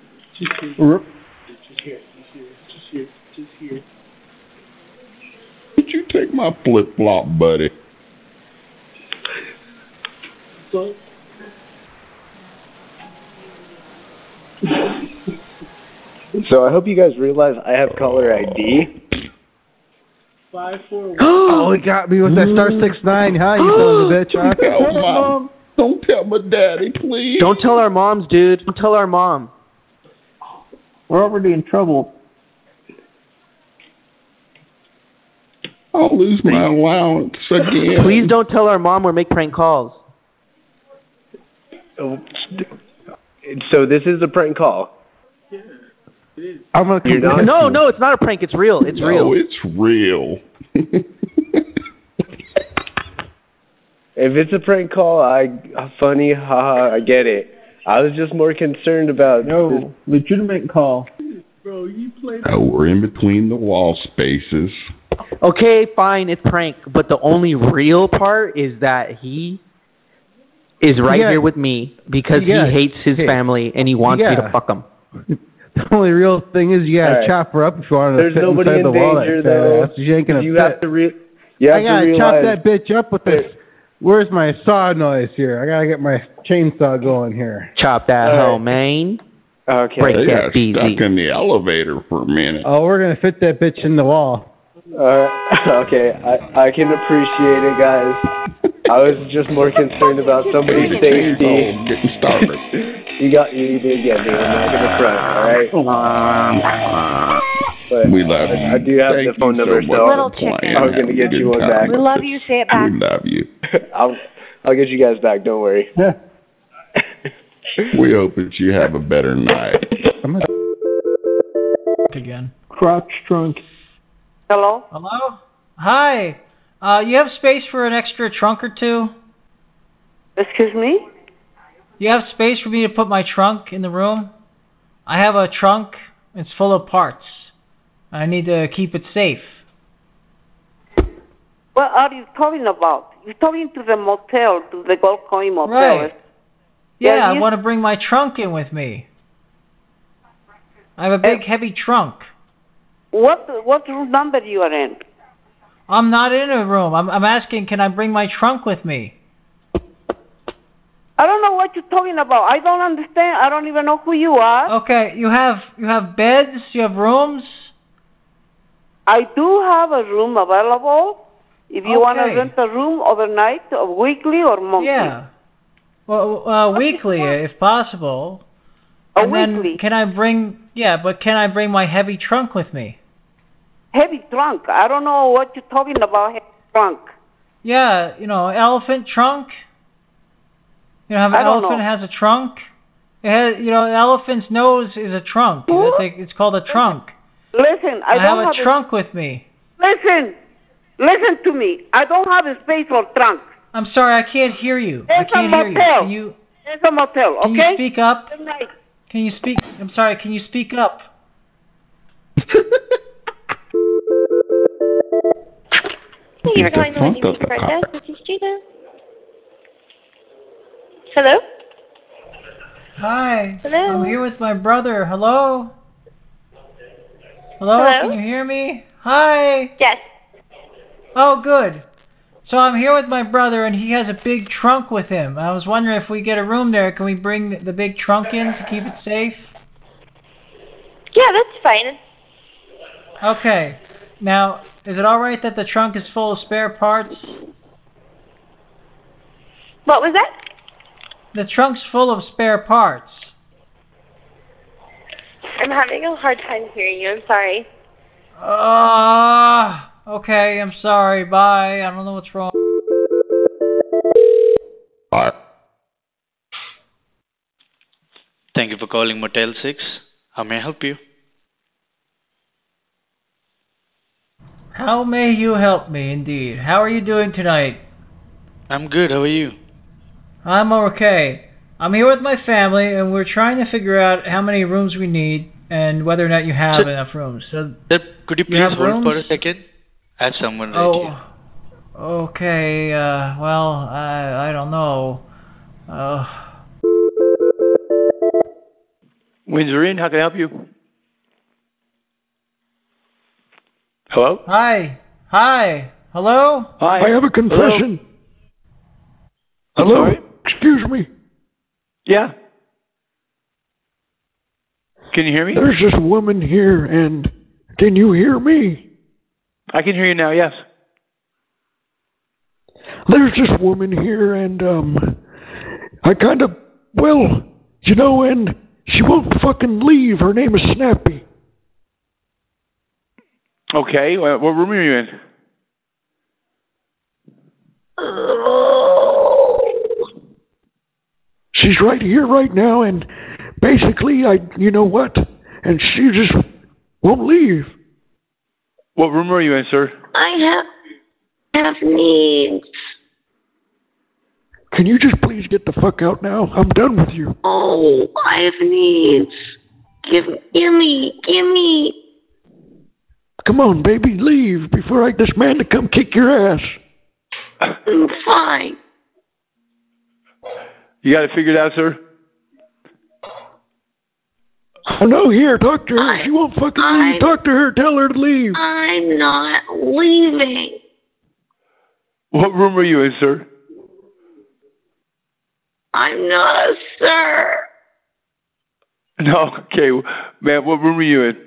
Did you take my flip flop, buddy? So I hope you guys realize I have caller I D. Five, four, one. Oh, he got me with that star six nine, huh? You son of a bitch, huh? Don't tell mom. Don't tell my daddy, please. Don't tell our moms, dude. Don't tell our mom. We're already in trouble. I'll lose my allowance again. Please don't tell our mom or make prank calls. Oh, so this is a prank call. I'm gonna You're not? No, no, it's not a prank. It's real. It's no, real. it's real. If it's a prank call, I funny, haha, I get it. I was just more concerned about no legitimate call. Bro, you played. Oh, we're in between the wall spaces. Okay, fine, it's prank. But the only real part is that he is right Yeah. here with me because Yeah. he hates his Hey. family and he wants me Yeah. to fuck him. The only real thing is you gotta All right. chop her up if you want her to There's fit nobody inside in the wall. danger, that though. fat ass. She ain't gonna You fit. have to re- you have I gotta to chop realize that bitch up with this. Where's my saw noise here? I gotta get my chainsaw going here. Chop that All right. hoe, man. Okay. Break They that got B Z. stuck in the elevator for a minute. Oh, we're gonna fit that bitch in the wall. Uh, okay, I I can appreciate it, guys. I was just more concerned about somebody's safety. Oh, getting started. You got you did get me. I'm not gonna front, all right? But We love I, you. I do have Thank the phone you number, so so much I for playing. was gonna Have a get good you one time. back. We love you. Say it back. We love you. I'll I'll get you guys back. Don't worry. We hope that you have a better night. Again. Crotch trunk. Hello? Hello? Hi. Uh, you have space for an extra trunk or two? Excuse me? You have space for me to put my trunk in the room? I have a trunk. It's full of parts. I need to keep it safe. What are you talking about? You're talking to the motel, to the Gold Coin Motel. Right. Yeah, Yeah, I you- want to bring my trunk in with me. I have a big, heavy trunk. What what room number you are in? I'm not in a room. I'm, I'm asking, can I bring my trunk with me? I don't know what you're talking about. I don't understand. I don't even know who you are. Okay, you have you have beds, you have rooms. I do have a room available. If you want to Okay. rent a room overnight, or weekly, or monthly. Yeah. Well, uh, weekly, if possible. A and then weekly. can I bring? Yeah, but can I bring my heavy trunk with me? Heavy trunk. I don't know what you're talking about. Heavy trunk. Yeah, you know, elephant trunk. You know, how an I don't elephant know. has a trunk. It has, you know, an elephant's nose is a trunk. That's like, it's called a trunk. Listen, I, I have don't a have trunk with me. Listen, listen to me. I don't have a space for trunk. I'm sorry, I can't hear you. I It's a can't hear you. motel. Can you It's a motel. can Okay. you speak up? Good night. Can you speak? I'm sorry. Can you speak up? Thank you for calling the Front Wendy of the Front car. Desk. This is Gina. Hello? Hi. Hello? I'm here with my brother. Hello? Hello? Hello? Can you hear me? Hi. Yes. Oh, good. So I'm here with my brother, and he has a big trunk with him. I was wondering if we get a room there, can we bring the big trunk in to keep it safe? Yeah, that's fine. Okay. Now, is it all right that the trunk is full of spare parts? What was that? The trunk's full of spare parts. I'm having a hard time hearing you. I'm sorry. Ah, okay, I'm sorry. Bye. I don't know what's wrong. Bye. Thank you for calling Motel six. How may I help you? How may you help me, indeed? How are you doing tonight? I'm good. How are you? I'm okay. I'm here with my family, and we're trying to figure out how many rooms we need and whether or not you have Sir- enough rooms. So, Sir, could you You please have hold for a rooms? second? I have someone right oh, here. okay. Uh, well, I I don't know. Uh, Windsor Inn, how can I help you? Hello? hi, hi, hello. Hi. I have a confession. I'm Hello? sorry? Excuse me. Yeah. Can you hear me? There's this woman here, and can you hear me? I can hear you now, yes. There's this woman here, and, um, I kind of, well, you know, and she won't fucking leave. Her name is Snappy. Okay, what room are you in? She's right here right now, and basically, I, you know what? And she just won't leave. What room are you in, sir? I have have needs. Can you just please get the fuck out now? I'm done with you. Oh, I have needs. Give, give me, give me. Come on, baby, leave before I get this man to come kick your ass. I'm fine. You got it figured out, sir? Oh, no, here, talk to her. I, she won't fucking I, leave. Talk to her. Tell her to leave. I'm not leaving. What room are you in, sir? I'm not a sir. No, okay. Man, what room are you in?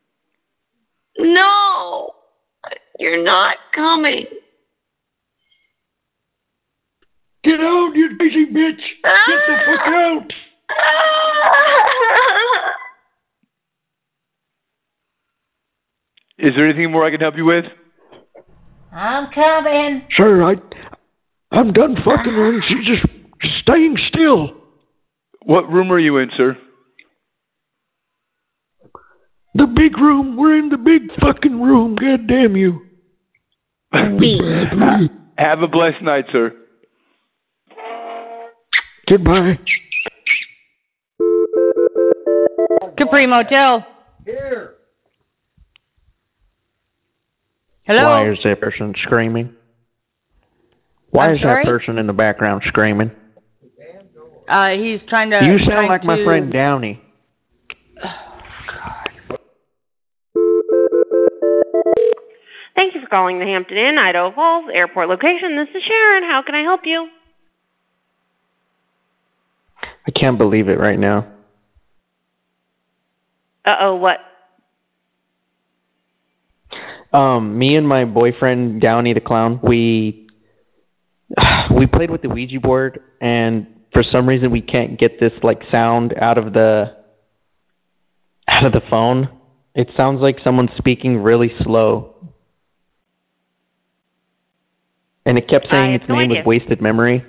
No. You're not coming. Get out, you busy bitch. Get the fuck out. Is there anything more I can help you with? I'm coming. Sir, I, I'm done fucking her, and she's just staying still. What room are you in, sir? The big room. We're in the big fucking room. God damn you. Have a blessed night, sir. Goodbye. Capri Motel. Here. Hello? Why is that person screaming? Why I'm is sorry? that person in the background screaming? Uh, he's trying to... You sound trying like my to... friend Downey. Thank you for calling the Hampton Inn, Idaho Falls Airport location. This is Sharon. How can I help you? I can't believe it right now. Uh-oh, what? Um, me and my boyfriend Downey the clown, we we played with the Ouija board, and for some reason we can't get this like sound out of the out of the phone. It sounds like someone's speaking really slow, and it kept saying its no name idea. with wasted memory.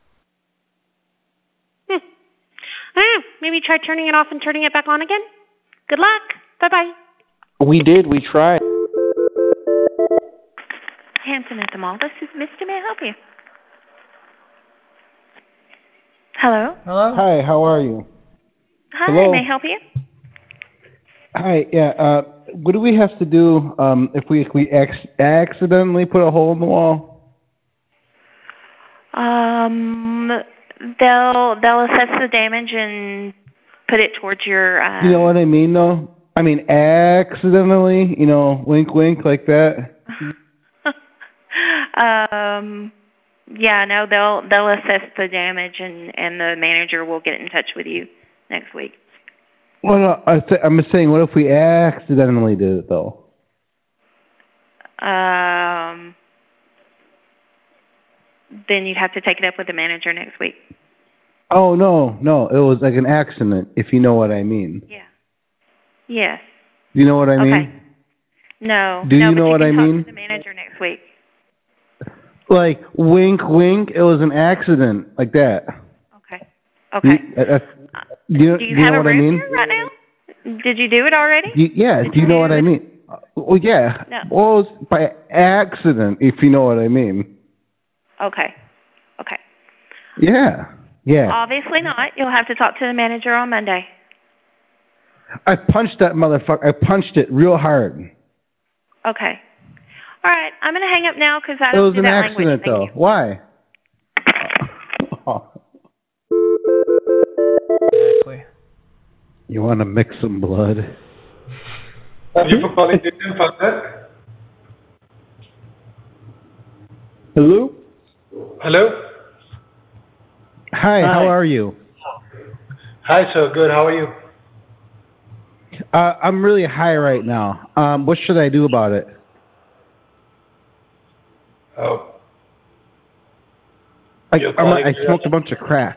Hmm. Ah, maybe try turning it off and turning it back on again. Good luck. Bye-bye. We did. We tried. Hampton at the mall. This is Misty. May I help you? Hello? Hello? Hi, how are you? Hi, Hello? may I help you? Hi, yeah, uh, what do we have to do um, if we if we ex- accidentally put a hole in the wall? Um, they'll they'll assess the damage and put it towards your. Uh, You know what I mean, though? I mean, accidentally, you know, wink, wink, like that. um, yeah, no, they'll they'll assess the damage and and the manager will get in touch with you next week. Well, no, I th- I'm just saying, what if we accidentally did it, though? Um, then you'd have to take it up with the manager next week. Oh, no, no, it was like an accident, if you know what I mean. Yeah. Yes. You know what I mean? Okay. No. Do no, you know but what you I can talk mean? to the manager next week. Like, wink, wink, it was an accident, like that. Okay. Okay. You, uh, do you, do you, do you have know a what I room mean? here right now? Did you do it already? You, yeah, Did do you know do what I it? mean? Uh, Well, yeah. No. Well, it was by accident, if you know what I mean. Okay. Okay. Yeah. Yeah. Obviously not. You'll have to talk to the manager on Monday. I punched that motherfucker. I punched it real hard. Okay. All right. I'm going to hang up now because I It don't was do an that accident, language. Thank though. you. Why? Exactly. You want to mix some blood? Thank you for calling Indian Further. Hello? Hello? Hi, Hi. how are you? Hi, sir. Good. How are you? Uh, I'm really high right now. Um, what should I do about it? Oh. I, You're I'm, calling I to- smoked a bunch of crack.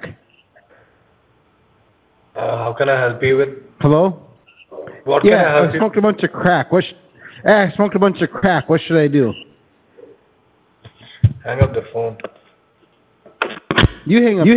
Uh, how can I help you with? Hello? What yeah, can I help I you? smoked a bunch of crack. What? Sh- eh, I smoked a bunch of crack. What should I do? Hang up the phone. You hang up. You-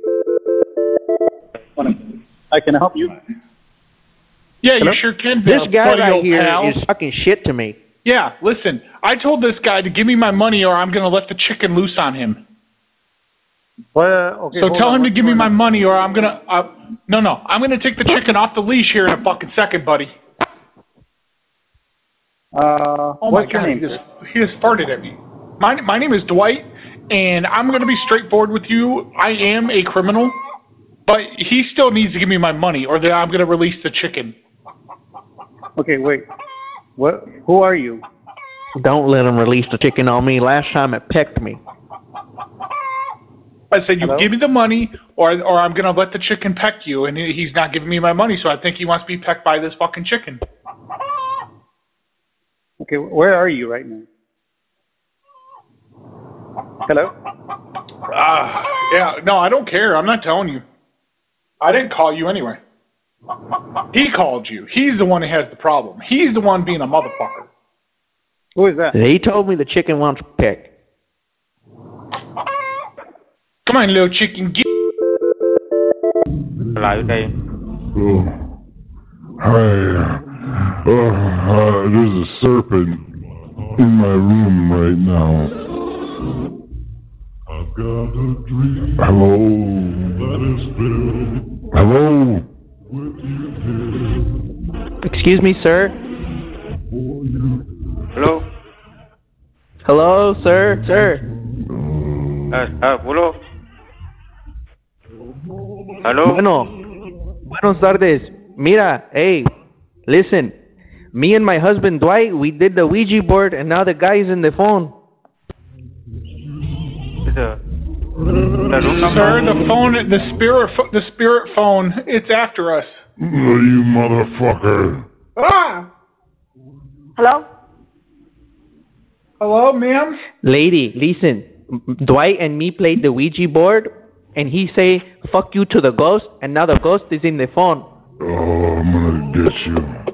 I can help you. Yeah, Hello? you sure can. This Bill. guy Buddy, right old here pal. is fucking shit to me. Yeah, listen. I told this guy to give me my money, or I'm gonna let the chicken loose on him. Well, okay, so hold tell on. him to What's give me going my on? money, or I'm gonna. Uh, no, no, I'm gonna take the chicken off the leash here in a fucking second, buddy. Uh, Oh what's my your God, name? he just he just farted at me. My my name is Dwight, and I'm gonna be straightforward with you. I am a criminal, but he still needs to give me my money, or then I'm gonna release the chicken. Okay, wait. What? Who are you? Don't let him release the chicken on me. Last time it pecked me. I said, you Hello? give me the money, or or I'm gonna let the chicken peck you, and he- he's not giving me my money, so I think he wants to be pecked by this fucking chicken. Okay, where are you right now? Hello? Ah, yeah, no, I don't care. I'm not telling you. I didn't call you anyway. He called you. He's the one who has the problem. He's the one being a motherfucker. Who is that? He told me the chicken wants pecked. Come on, little chicken. Get lại đây. Oh. Hi. Uh, uh, there's a serpent in my room right now. I've got a dream. Hello. That is filled. Hello. Excuse me, sir. Hello. Hello, sir. Sir. Ah, ah, hello. Hello. Bueno. Buenos tardes. Mira, hey, listen. Me and my husband Dwight, we did the Ouija board, and now the guy's in the phone. The, the room number. Sir, the phone, the spirit, pho- the spirit phone, it's after us. Oh, you motherfucker. Ah! Hello? Hello, ma'am? Lady, listen. Dwight and me played the Ouija board, and he say, fuck you to the ghost, and now the ghost is in the phone. Oh, I'm gonna get you.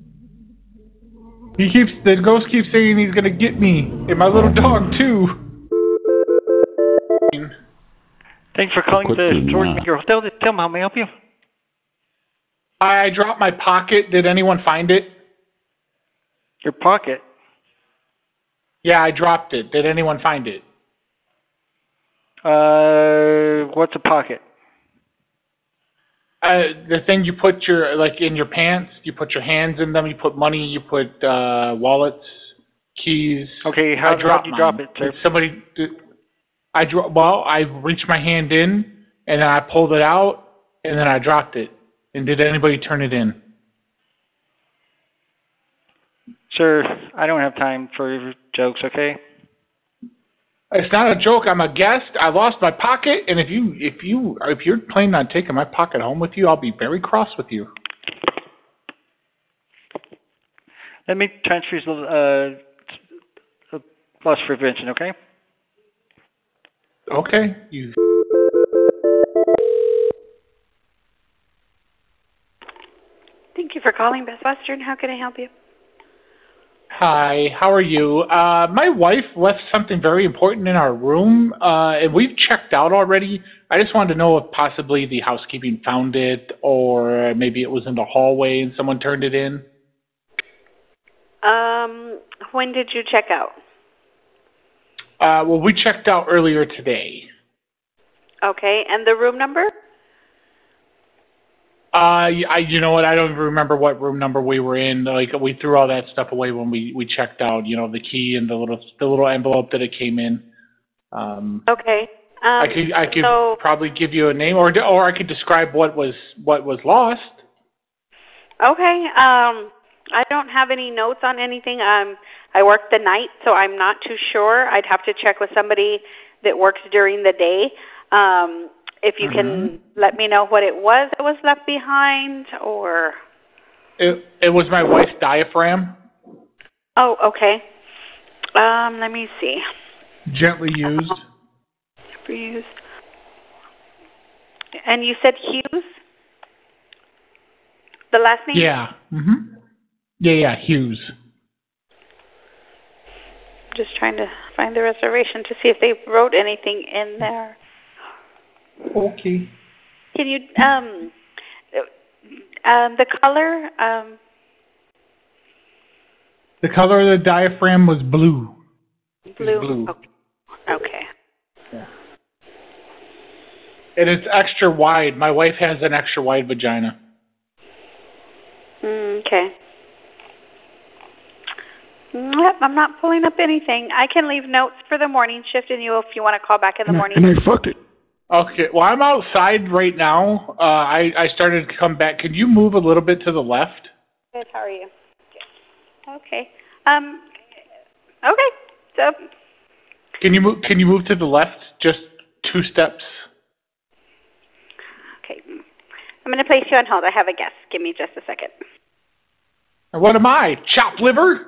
He keeps, the ghost keeps saying he's gonna get me, and my little dog, too. Thanks for calling the Storage Maker Hotel. Tell me, how may I help you? I dropped my pocket. Did anyone find it? Your pocket? Yeah, I dropped it. Did anyone find it? Uh, what's a pocket? Uh, the thing you put your, like, in your pants, you put your hands in them, you put money, you put, uh, wallets, keys. Okay, how I dropped did you drop mine. it, sir? Somebody, did, I dro- well, I reached my hand in, and then I pulled it out, and then I dropped it. And did anybody turn it in? Sir, I don't have time for jokes, okay? It's not a joke. I'm a guest. I lost my pocket, and if you if you if you're planning on taking my pocket home with you, I'll be very cross with you. Let me transfer you to uh, loss prevention, okay? Okay. You. Thank you for calling Best Western. How can I help you? Hi, how are you? Uh, my wife left something very important in our room, uh, and we've checked out already. I just wanted to know if possibly the housekeeping found it, or maybe it was in the hallway and someone turned it in. Um, when did you check out? Uh, well, we checked out earlier today. Okay, and the room number? Uh, I, you know what? I don't even remember what room number we were in. Like, we threw all that stuff away when we, we checked out. You know, the key and the little the little envelope that it came in. Um, Okay. Um, I could I could so, probably give you a name, or or I could describe what was what was lost. okay. Um, I don't have any notes on anything. Um, I work the night, so I'm not too sure. I'd have to check with somebody that works during the day. Um, if you Mm-hmm. can let me know what it was that was left behind, or... It it was my wife's diaphragm. Oh, okay. Um, let me see. Gently used. Never used. And you said Hughes? The last name? Yeah. Mm-hmm. Yeah, yeah, Hughes. Just trying to find the reservation to see if they wrote anything in there. Okay. Can you, um, um, the color, um, The color of the diaphragm was blue. blue? Blue. Okay. Okay. Yeah. And it's extra wide. My wife has an extra wide vagina. Mm, okay. Nope, I'm not pulling up anything. I can leave notes for the morning shift, and you, if you want to call back in the morning. And I fucked it. Okay, well, I'm outside right now. Uh, I, I started to come back. Can you move a little bit to the left? Good. How are you? Okay. Um. Okay. So. Can you move? Can you move to the left? Just two steps. Okay. I'm going to place you on hold. I have a guest. Give me just a second. And what am I? Chopped liver?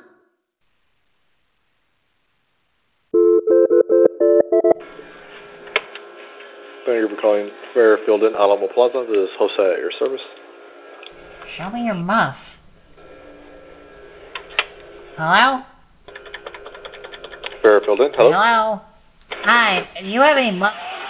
Thank you for calling Fairfield Inn Alamo Plaza. This is Jose at your service. Show me your muff. Hello? Fairfield Inn, hello? Hello? Hi, do you have any muff?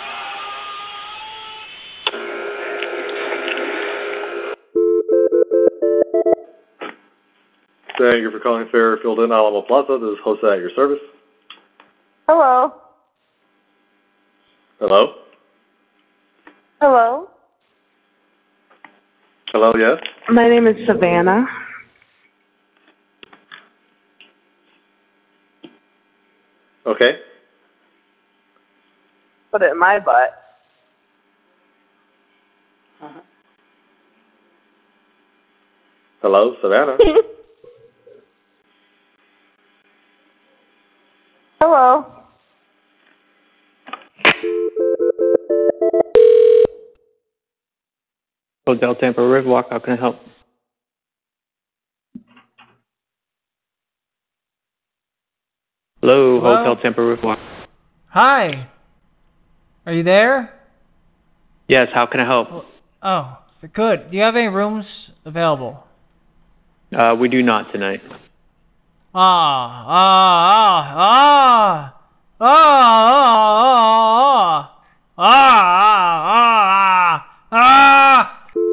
Thank you for calling Fairfield Inn Alamo Plaza. This is Jose at your service. Hello. Hello? Hello. Hello, yes? My name is Savannah. Okay. Put it in my butt. Uh-huh. Hello, Savannah? Hello. Hotel Tampa Riverwalk, how can I help? Hello, Hello? Hotel Tampa Riverwalk. Hi. Are you there? Yes, how can I help? Oh, good. Do you have any rooms available? Uh, we do not tonight. Ah, ah, ah, ah, ah, ah, ah, ah, ah.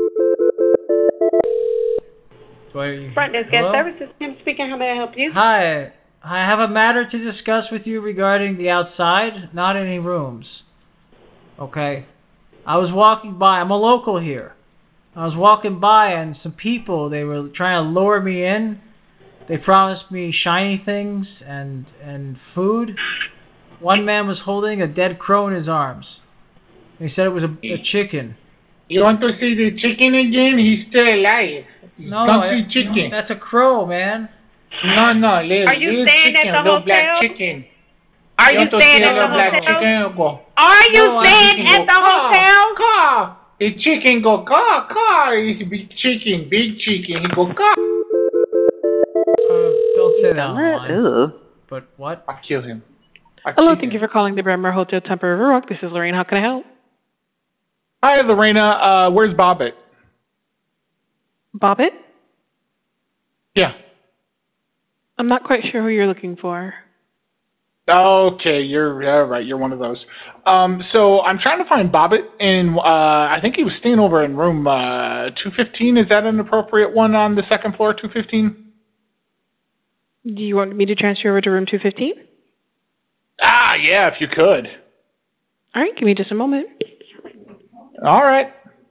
Front desk guest services. Kim speaking. How may I help you? Hi. I have a matter to discuss with you regarding the outside, not any rooms. Okay. I was walking by. I'm a local here. I was walking by and some people, they were trying to lure me in. They promised me shiny things and and food. One man was holding a dead crow in his arms. He said it was a, a chicken. You want to see the chicken again? He's still alive. No, Don't I- see chicken. that's a crow, man. No, no, little, Are you little staying chicken, at the little hotel? black chicken. Are you want to staying see a at the little black hotel? chicken? Go. Are you No, I staying think at go, the caw, hotel? caw. The chicken go caw, caw. It's big chicken, big chicken. He go caw. Uh, don't say that online. But what? I'll kill him. I'll Hello, kill thank him. you for calling the Bremer Hotel Tampa Riverwalk. This is Lorraine. How can I help? Hi, Lorena. Uh, where's Bobbit? Bobbit? Yeah. I'm not quite sure who you're looking for. Okay, you're yeah, right. You're one of those. Um, so I'm trying to find Bobbit, and uh, I think he was staying over in room uh, two fifteen. Is that an appropriate one on the second floor, two fifteen? Do you want me to transfer over to room two fifteen? Ah, yeah, if you could. All right, give me just a moment. All right.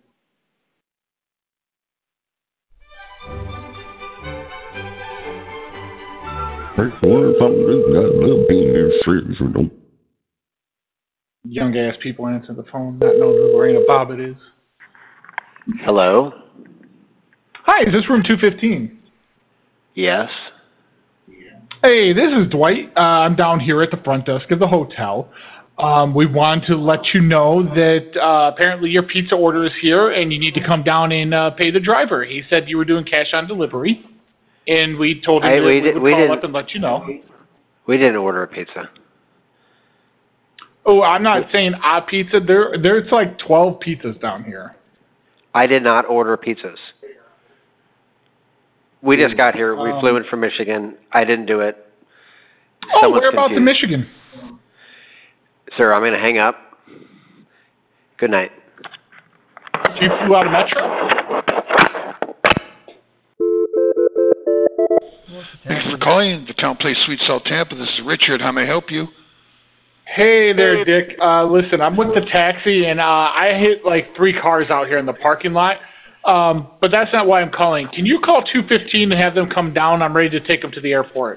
Young ass people answer the phone, not knowing who Lorena Bobbit is. Hello? Hi, is this room two fifteen? Yes. Hey, this is Dwight. Uh, I'm down here at the front desk of the hotel. Um, we want to let you know that uh, apparently your pizza order is here, and you need to come down and uh, pay the driver. He said you were doing cash on delivery, and we told him I- that we we did- would we call didn't- up and let you know. We didn't order a pizza. Oh, I'm not saying a pizza. There, there's like twelve pizzas down here. I did not order pizzas. We just got here. We Um, flew in from Michigan. I didn't do it. Oh, Someone's whereabouts in confused. Michigan? Sir, I'm going to hang up. Good night. You flew out of Metro? Thanks for calling the Count Place Suite South Tampa. This is Richard. How may I help you? Hey there, Dick. Uh, listen, I'm with the taxi, and uh, I hit like three cars out here in the parking lot. Um, but that's not why I'm calling. Can you call two fifteen and have them come down? I'm ready to take them to the airport.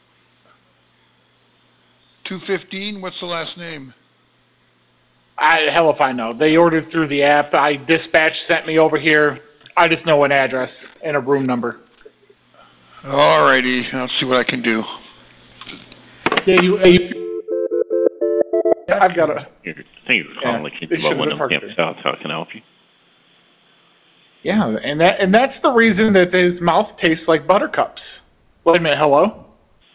two fifteen, what's the last name? I hell if I know. They ordered through the app. I dispatch sent me over here. I just know an address and a room number. Alrighty, I'll see what I can do. Yeah, you. Uh, you I've got a. Thank you for calling Yeah, King they should've One been parked Camp South. How can I help you? Yeah, and that and that's the reason that his mouth tastes like buttercups. Wait a minute. Hello.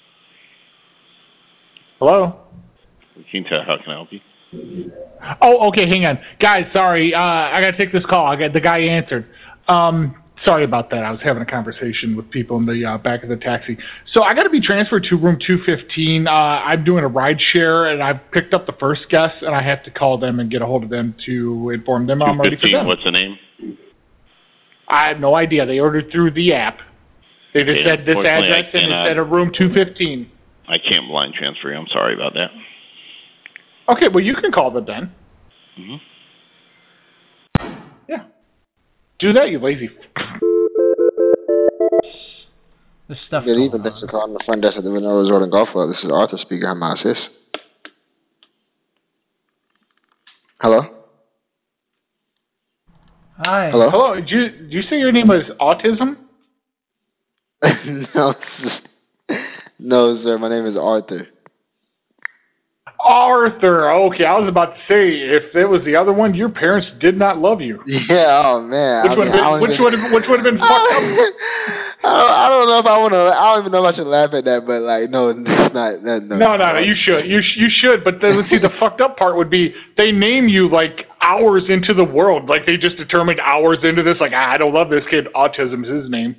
Hello. King South, how can I help you? Oh, okay. Hang on, guys. Sorry, uh, I gotta take this call. I got the guy answered. Um, sorry about that. I was having a conversation with people in the uh, back of the taxi. So I got to be transferred to room two fifteen. Uh, I'm doing a ride share, and I've picked up the first guest, and I have to call them and get a hold of them to inform them I'm ready for them. What's the name? I have no idea. They ordered through the app. They just Okay, said this unfortunately, I address, and it cannot- said a room two fifteen. I can't blind transfer you. I'm sorry about that. Okay, well, you can call them then. Mm-hmm. Do that, you lazy. This stuff. Good evening. Thanks for calling the front desk at the Vanilla Resort and Golf Club. This is Arthur speaking. How may I assist? Hello? Hi. Hello? Hello. Did you, did you say your name was Autism? no, s- no, sir. My name is Arthur. Arthur. Okay, I was about to say, if it was the other one, your parents did not love you. Yeah. Oh man. Which I would mean, I have don't been, which even- would have, which would have been fucked up? I don't, I don't know if I want to. I don't even know if I should laugh at that, but like, no, it's not. No, no, No, no, no. You should. You sh- you should. But then, let's see. The fucked up part would be they name you like hours into the world. Like they just determined hours into this. Like ah, I don't love this kid. Autism's his name.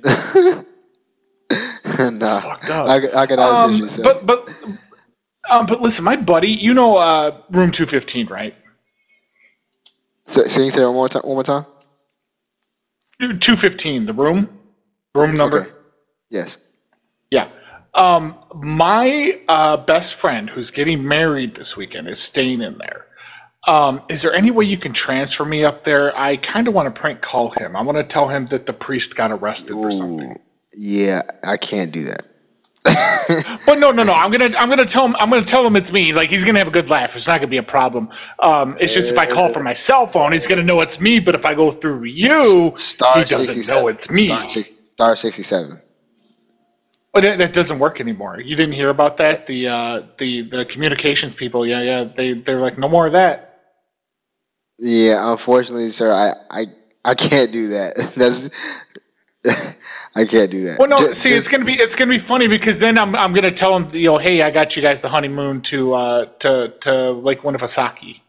no, Fucked up. I, I can Um, understand. but but um, but listen, my buddy, you know, uh, room two fifteen, right? So, so you say it one more time. One more time. Two fifteen, the room, room number. Okay. Yes. Yeah. Um, my uh, best friend who's getting married this weekend is staying in there. Um, is there any way you can transfer me up there? I kind of want to prank call him. I want to tell him that the priest got arrested or something. Yeah, I can't do that. But no, no, no. I'm gonna, I'm gonna tell him. I'm gonna tell him it's me. Like he's gonna have a good laugh. It's not gonna be a problem. Um, it's just if I call from my cell phone, he's gonna know it's me. But if I go through you, Star he doesn't know it's me. Star, six, star sixty-seven. But that, that doesn't work anymore. You didn't hear about that? The uh, the the communications people. Yeah, yeah. They they're like no more of that. Yeah, unfortunately, sir, I I I can't do that. That's I can't do that. Well, no. Just- see, just- it's gonna be it's gonna be funny because then I'm I'm gonna tell him, you know, hey, I got you guys the honeymoon to uh to to Lake Winnipesaukee.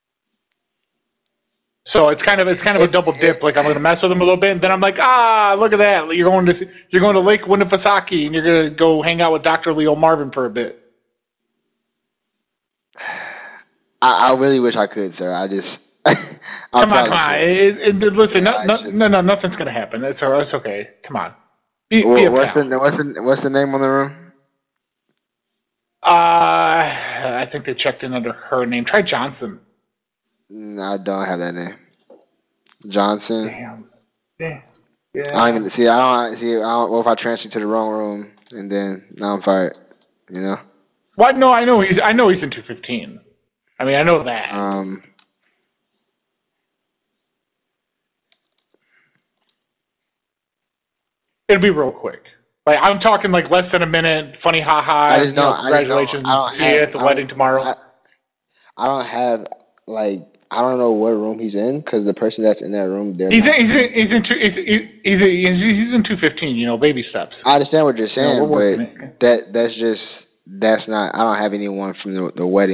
So it's kind of it's kind of a double dip. Like I'm gonna mess with him a little bit, and then I'm like, ah, look at that. You're going to you're going to Lake Winnipesaukee, and you're gonna go hang out with Doctor Leo Marvin for a bit. I, I really wish I could, sir. I just I Come on, probably come on. couldn't. It, it, listen, no, no, no, no, nothing's gonna happen. It's all right. It's okay. Come on. Be, Wha- be a what's pal. the what's the what's the name on the room? Uh, I think they checked in under her name. Try Johnson. No, I don't have that name. Johnson. Damn. Damn. Yeah. I don't even see. I don't see. I don't know if I transfer to the wrong room and then now I'm fired. You know. What? No, I know he's. I know he's in two fifteen. I mean, I know that. Um. It'll be real quick. Like I'm talking like less than a minute. Funny, ha ha. I just you know, don't- I just don't- congratulations. I don't See you have- at the I wedding don't- tomorrow. I, I don't have like I don't know what room he's in because the person that's in that room, they're he's not- in. He's in. He's in. Two, he's, he's, he's, he's in two fifteen. You know, baby steps. I understand what you're saying, No, we're working but that that's just that's not. I don't have anyone from the, the wedding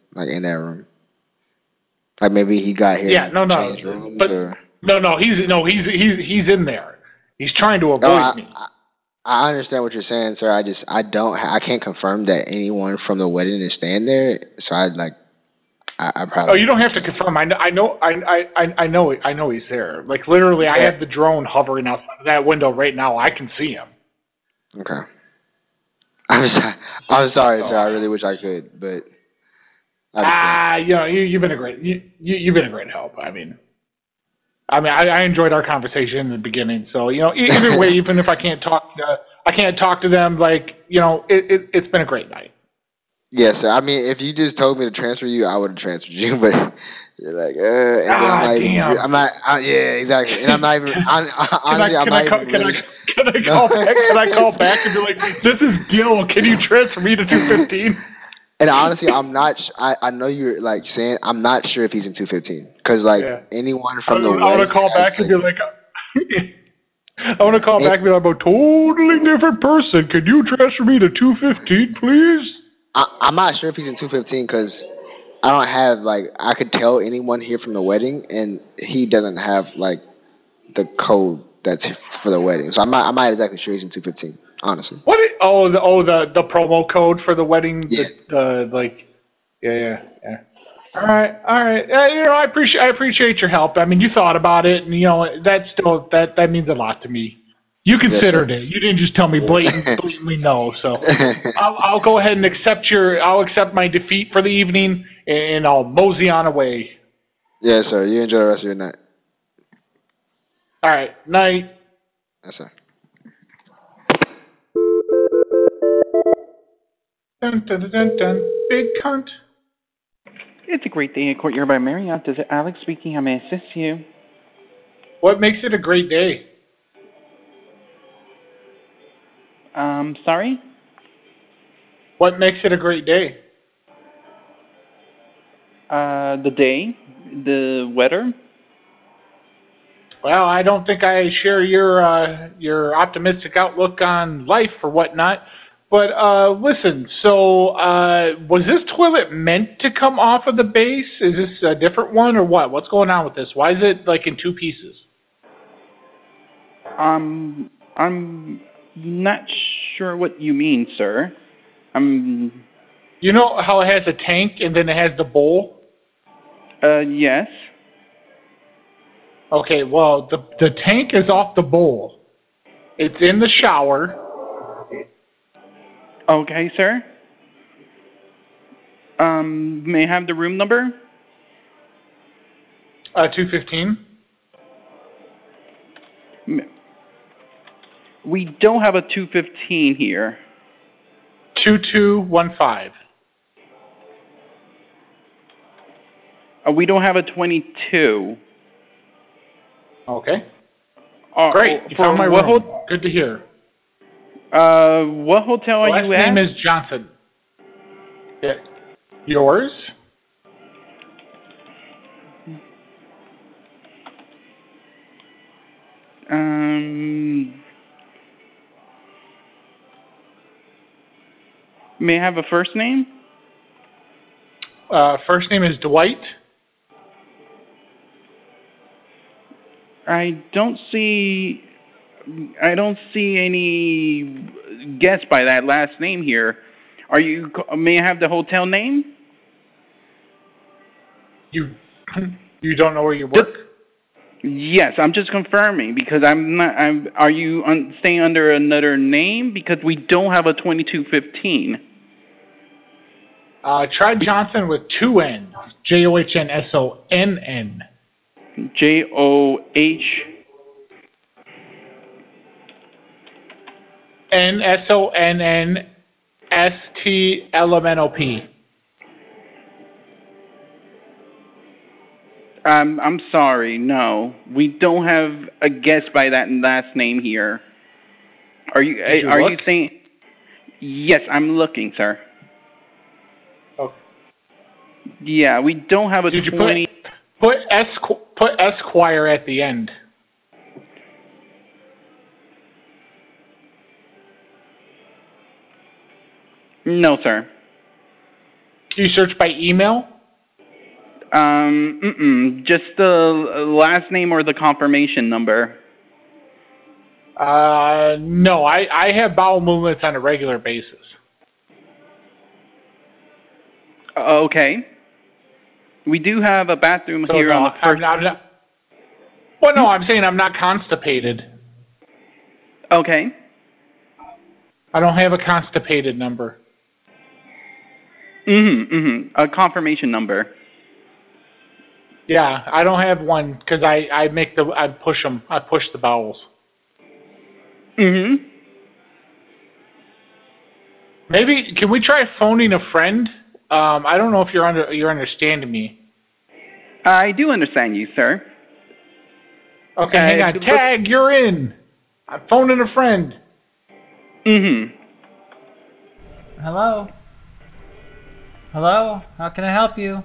like in that room. Like maybe he got here. Yeah, no, no, rooms, but or... no, no, he's no, he's he's he's in there. He's trying to avoid no, I, me. I, I understand what you're saying, sir. I just I don't I can't confirm that anyone from the wedding is staying there. So I'd like I, I probably. Oh, you don't have to confirm. I know, I know, I I I know I know he's there. Like literally, I yeah. have the drone hovering outside that window right now. I can see him. Okay. I'm sorry, I'm sorry, sir. I really wish I could, but. Ah, uh, you know, you you've been a great you, you you've been a great help. I mean, I mean, I, I enjoyed our conversation in the beginning. So you know, either way, even if I can't talk, to, I can't talk to them. Like you know, it, it it's been a great night. Yes, sir. I mean, if you just told me to transfer you, I would have transferred you. But you're like, uh, and ah, I'm not damn. Even, I'm not. I, yeah, exactly. And I'm not even. I, honestly, can I, I'm can not I, even. Can, really, I, can I call no. back? Can I call back and be like, "This is Gil. Can you transfer me to two fifteen?" And honestly, I'm not. Sh- I I know you're like saying I'm not sure if he's in two fifteen because like yeah. anyone from I, the. I want to call back and be like. I want to call back and be like, I'm a totally different person. Can you transfer me to two fifteen, please? I, I'm not sure if he's in two fifteen because I don't have like I could tell anyone here from the wedding, and he doesn't have like the code that's for the wedding. So I'm not. I'm not exactly sure he's in two fifteen. Honestly. What? Is, oh, the oh the the promo code for the wedding. Yeah. The, uh, like. Yeah, yeah, yeah. All right, all right. Uh, you know, I appreciate I appreciate your help. I mean, you thought about it, and you know that still that that means a lot to me. You considered yes, it. You didn't just tell me blatant, blatantly no. So I'll, I'll go ahead and accept your. I'll accept my defeat for the evening, and I'll mosey on away. Yes, sir. You enjoy the rest of your night. All right, night. Yes, sir. Dun, dun, dun, dun, dun. Big cunt. It's a great day at Courtyard by Marriott. This is Alex speaking. How may I assist you? What makes it a great day? Um, sorry? What makes it a great day? Uh, the day, the weather. Well, I don't think I share your uh, your optimistic outlook on life or whatnot. But uh, listen, so uh, was this toilet meant to come off of the base? Is this a different one or what? What's going on with this? Why is it like in two pieces? Um, I'm not sure what you mean, sir. I'm. You know how it has a tank and then it has the bowl? Uh, yes. Okay, well, the the tank is off the bowl. It's in the shower. Okay, sir. Um, may I have the room number? Uh, two fifteen. We don't have a two fifteen here. two two one five. Uh, we don't have a twenty-two. Okay. Uh, Great. You found my what room. Ho- Good to hear. Uh, what hotel are Last you at? name is Johnson. Yeah. Yours? Um, may I have a first name? Uh, first name is Dwight. I don't see. I don't see any guess by that last name here. Are you? May I have the hotel name? You. You don't know where you work? Yes, I'm just confirming because I'm not. I'm. Are you un, staying under another name? Because we don't have a twenty-two fifteen. Uh, try Johnson with two N's. J O H N S O N N. J O H N S O N N S T L M N O P. Um, I'm sorry, no. We don't have a guess by that last name here. Are you, Did you are look? you saying? Yes, I'm looking, sir. Oh. Yeah, we don't have a Did you twenty. put put Esqu- put Esquire at the end? No, sir. Can you search by email? Um, mm-mm. Just the last name or the confirmation number. Uh, no, I, I have bowel movements on a regular basis. Okay. We do have a bathroom So here no, on the first. I'm not, well, no, I'm saying I'm not constipated. Okay. I don't have a constipated number. Mm-hmm, mm-hmm. A confirmation number. Yeah, I don't have one because I, I make the I push them I push the bowels. Mm-hmm. Maybe can we try phoning a friend? Um, I don't know if you're under you're understanding me. I do understand you, sir. Okay, Uh, hang on. but- Tag, you're in. I'm phoning a friend. Mm-hmm. Hello? Hello? How can I help you?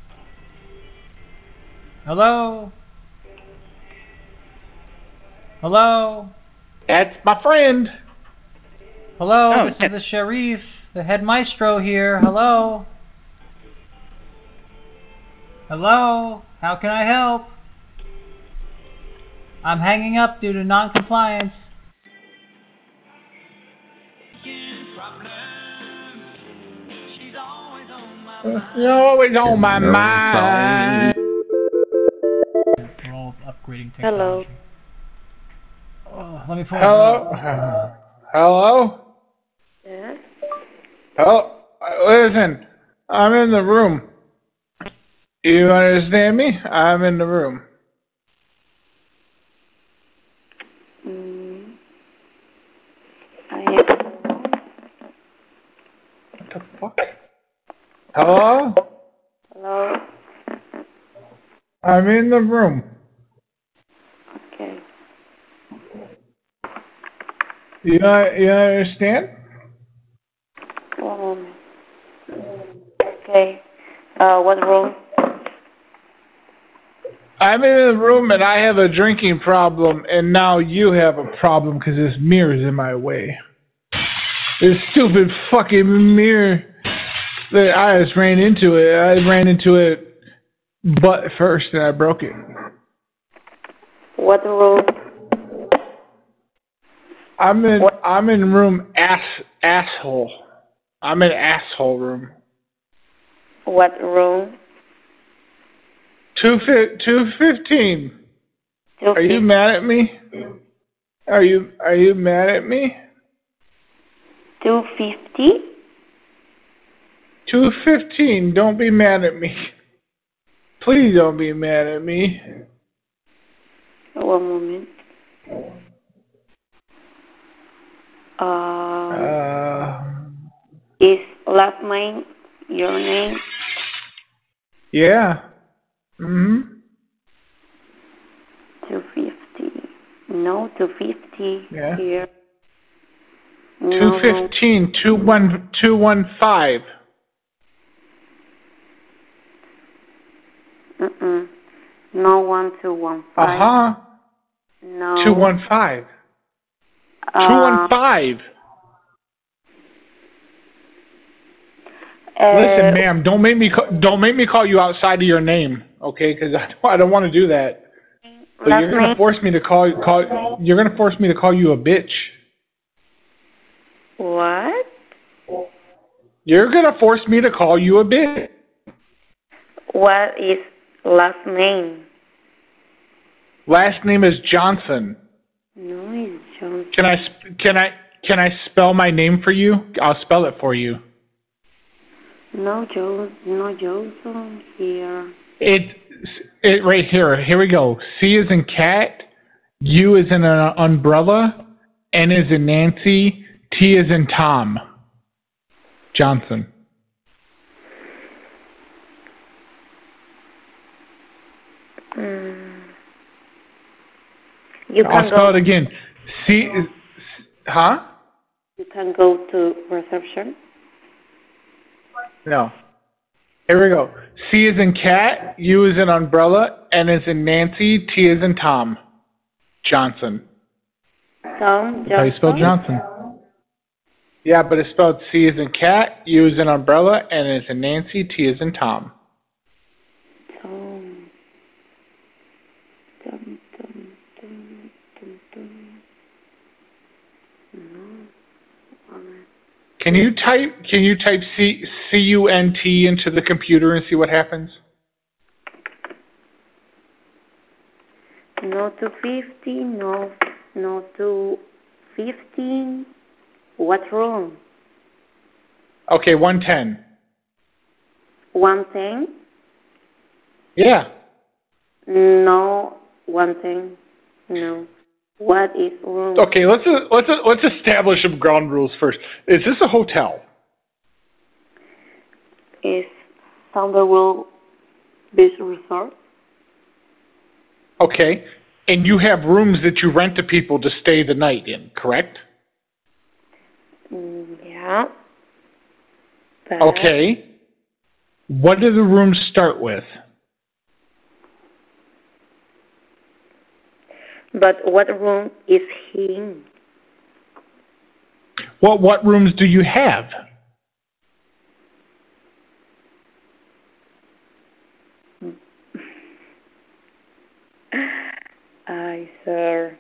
Hello? Hello? That's my friend. Hello, Oh, this is the Sharif, the head maestro here. Hello? Hello? How can I help? I'm hanging up due to non-compliance. You're always on my mind. We're all upgrading technology. Hello. Oh, let me pull Hello? Hello? Yes. Hello? Listen, I'm in the room. You understand me? I'm in the room. Mm. I What the fuck? Hello? Hello. I'm in the room. Okay. You you understand? One moment. Okay. Uh, what room? I'm in the room and I have a drinking problem, and now you have a problem because this mirror's in my way. This stupid fucking mirror that I just ran into it. I ran into it butt first and I broke it. What room? I'm in I'm in room ass asshole. I'm in asshole room. What room? Two fi- two fifteen. Are you mad at me? Are you are you mad at me? Two fifty. Two fifteen. Don't be mad at me. Please don't be mad at me. One moment. Um, Uh, is last name your name? yeah. Mhm. Two fifty. No, two fifty Yeah. here. Two No, fifteen. Two one two one five. Mm-mm. No one two one Uh five. huh. No. Two one five. Two Uh, one five. uh, Listen, ma'am, don't make me ca- don't make me call you outside of your name, okay? Because I don't, I don't want to do that. But Last you're gonna name? force me to call call. You're gonna force me to call you a bitch. What? You're gonna force me to call you a bitch. What is last name? Last name is Johnson. No, it's Johnson. Can I sp- can I can I spell my name for you? I'll spell it for you. No, Joe. No, Johnson here. It it right here. Here we go. C is in cat. U is in an umbrella. N is in Nancy. T is in Tom. Johnson. Mm. You I'll can spell go. it again. C is, huh? You can go to reception. No. Here we go. C is in cat. U is in umbrella. N is in Nancy. T is in Tom. Johnson. Tom That's how you spell Johnson. Johnson. Yeah, but it's spelled C as in cat, U as in umbrella, and it's in Nancy, T as in Tom. Tom. Tom, Tom, Tom, Tom, Tom. No. Um, Can you type Can you type C C U N T into the computer and see what happens? No to fifty, no, no to fifteen. What's wrong? Okay, one ten. One thing? Yeah. No, one thing. No. What is wrong? Okay, let's uh, let's uh, let's establish some ground rules first. Is this a hotel? Is Thunderwell Beach Resort? Okay, and you have rooms that you rent to people to stay the night in, correct? Mm, yeah. But Okay. What do the rooms start with? But what room is he in? What what rooms do you have? I sir.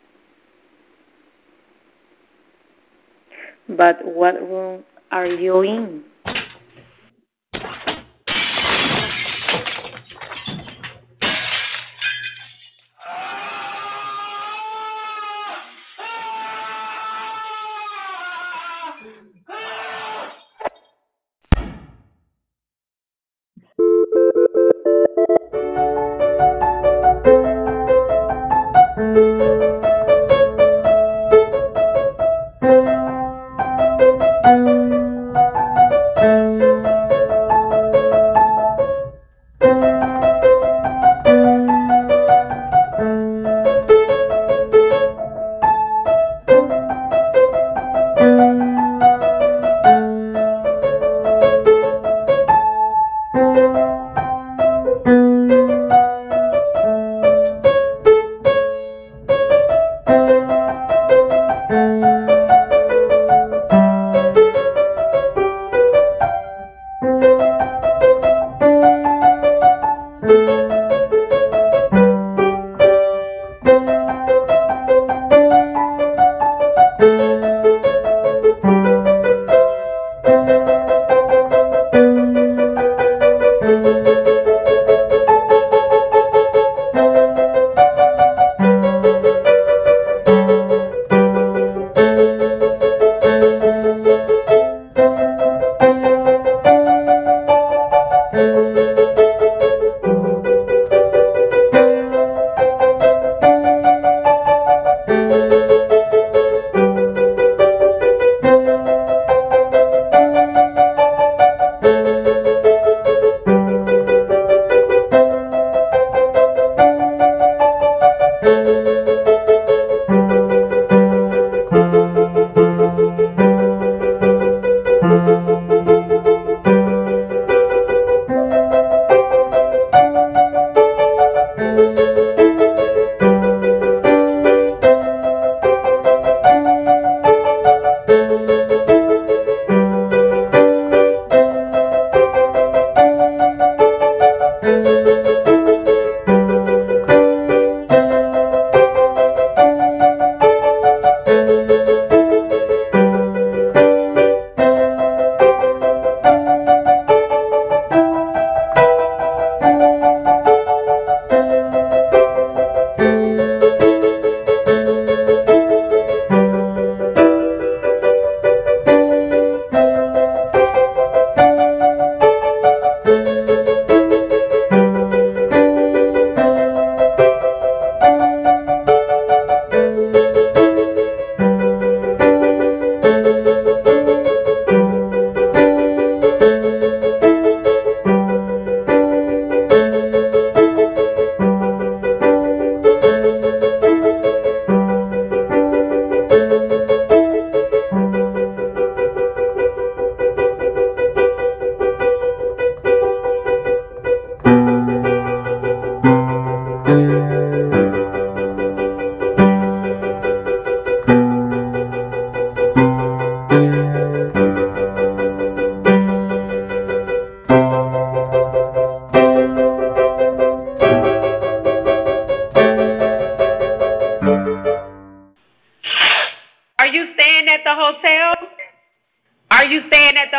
But what room are you in?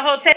hotel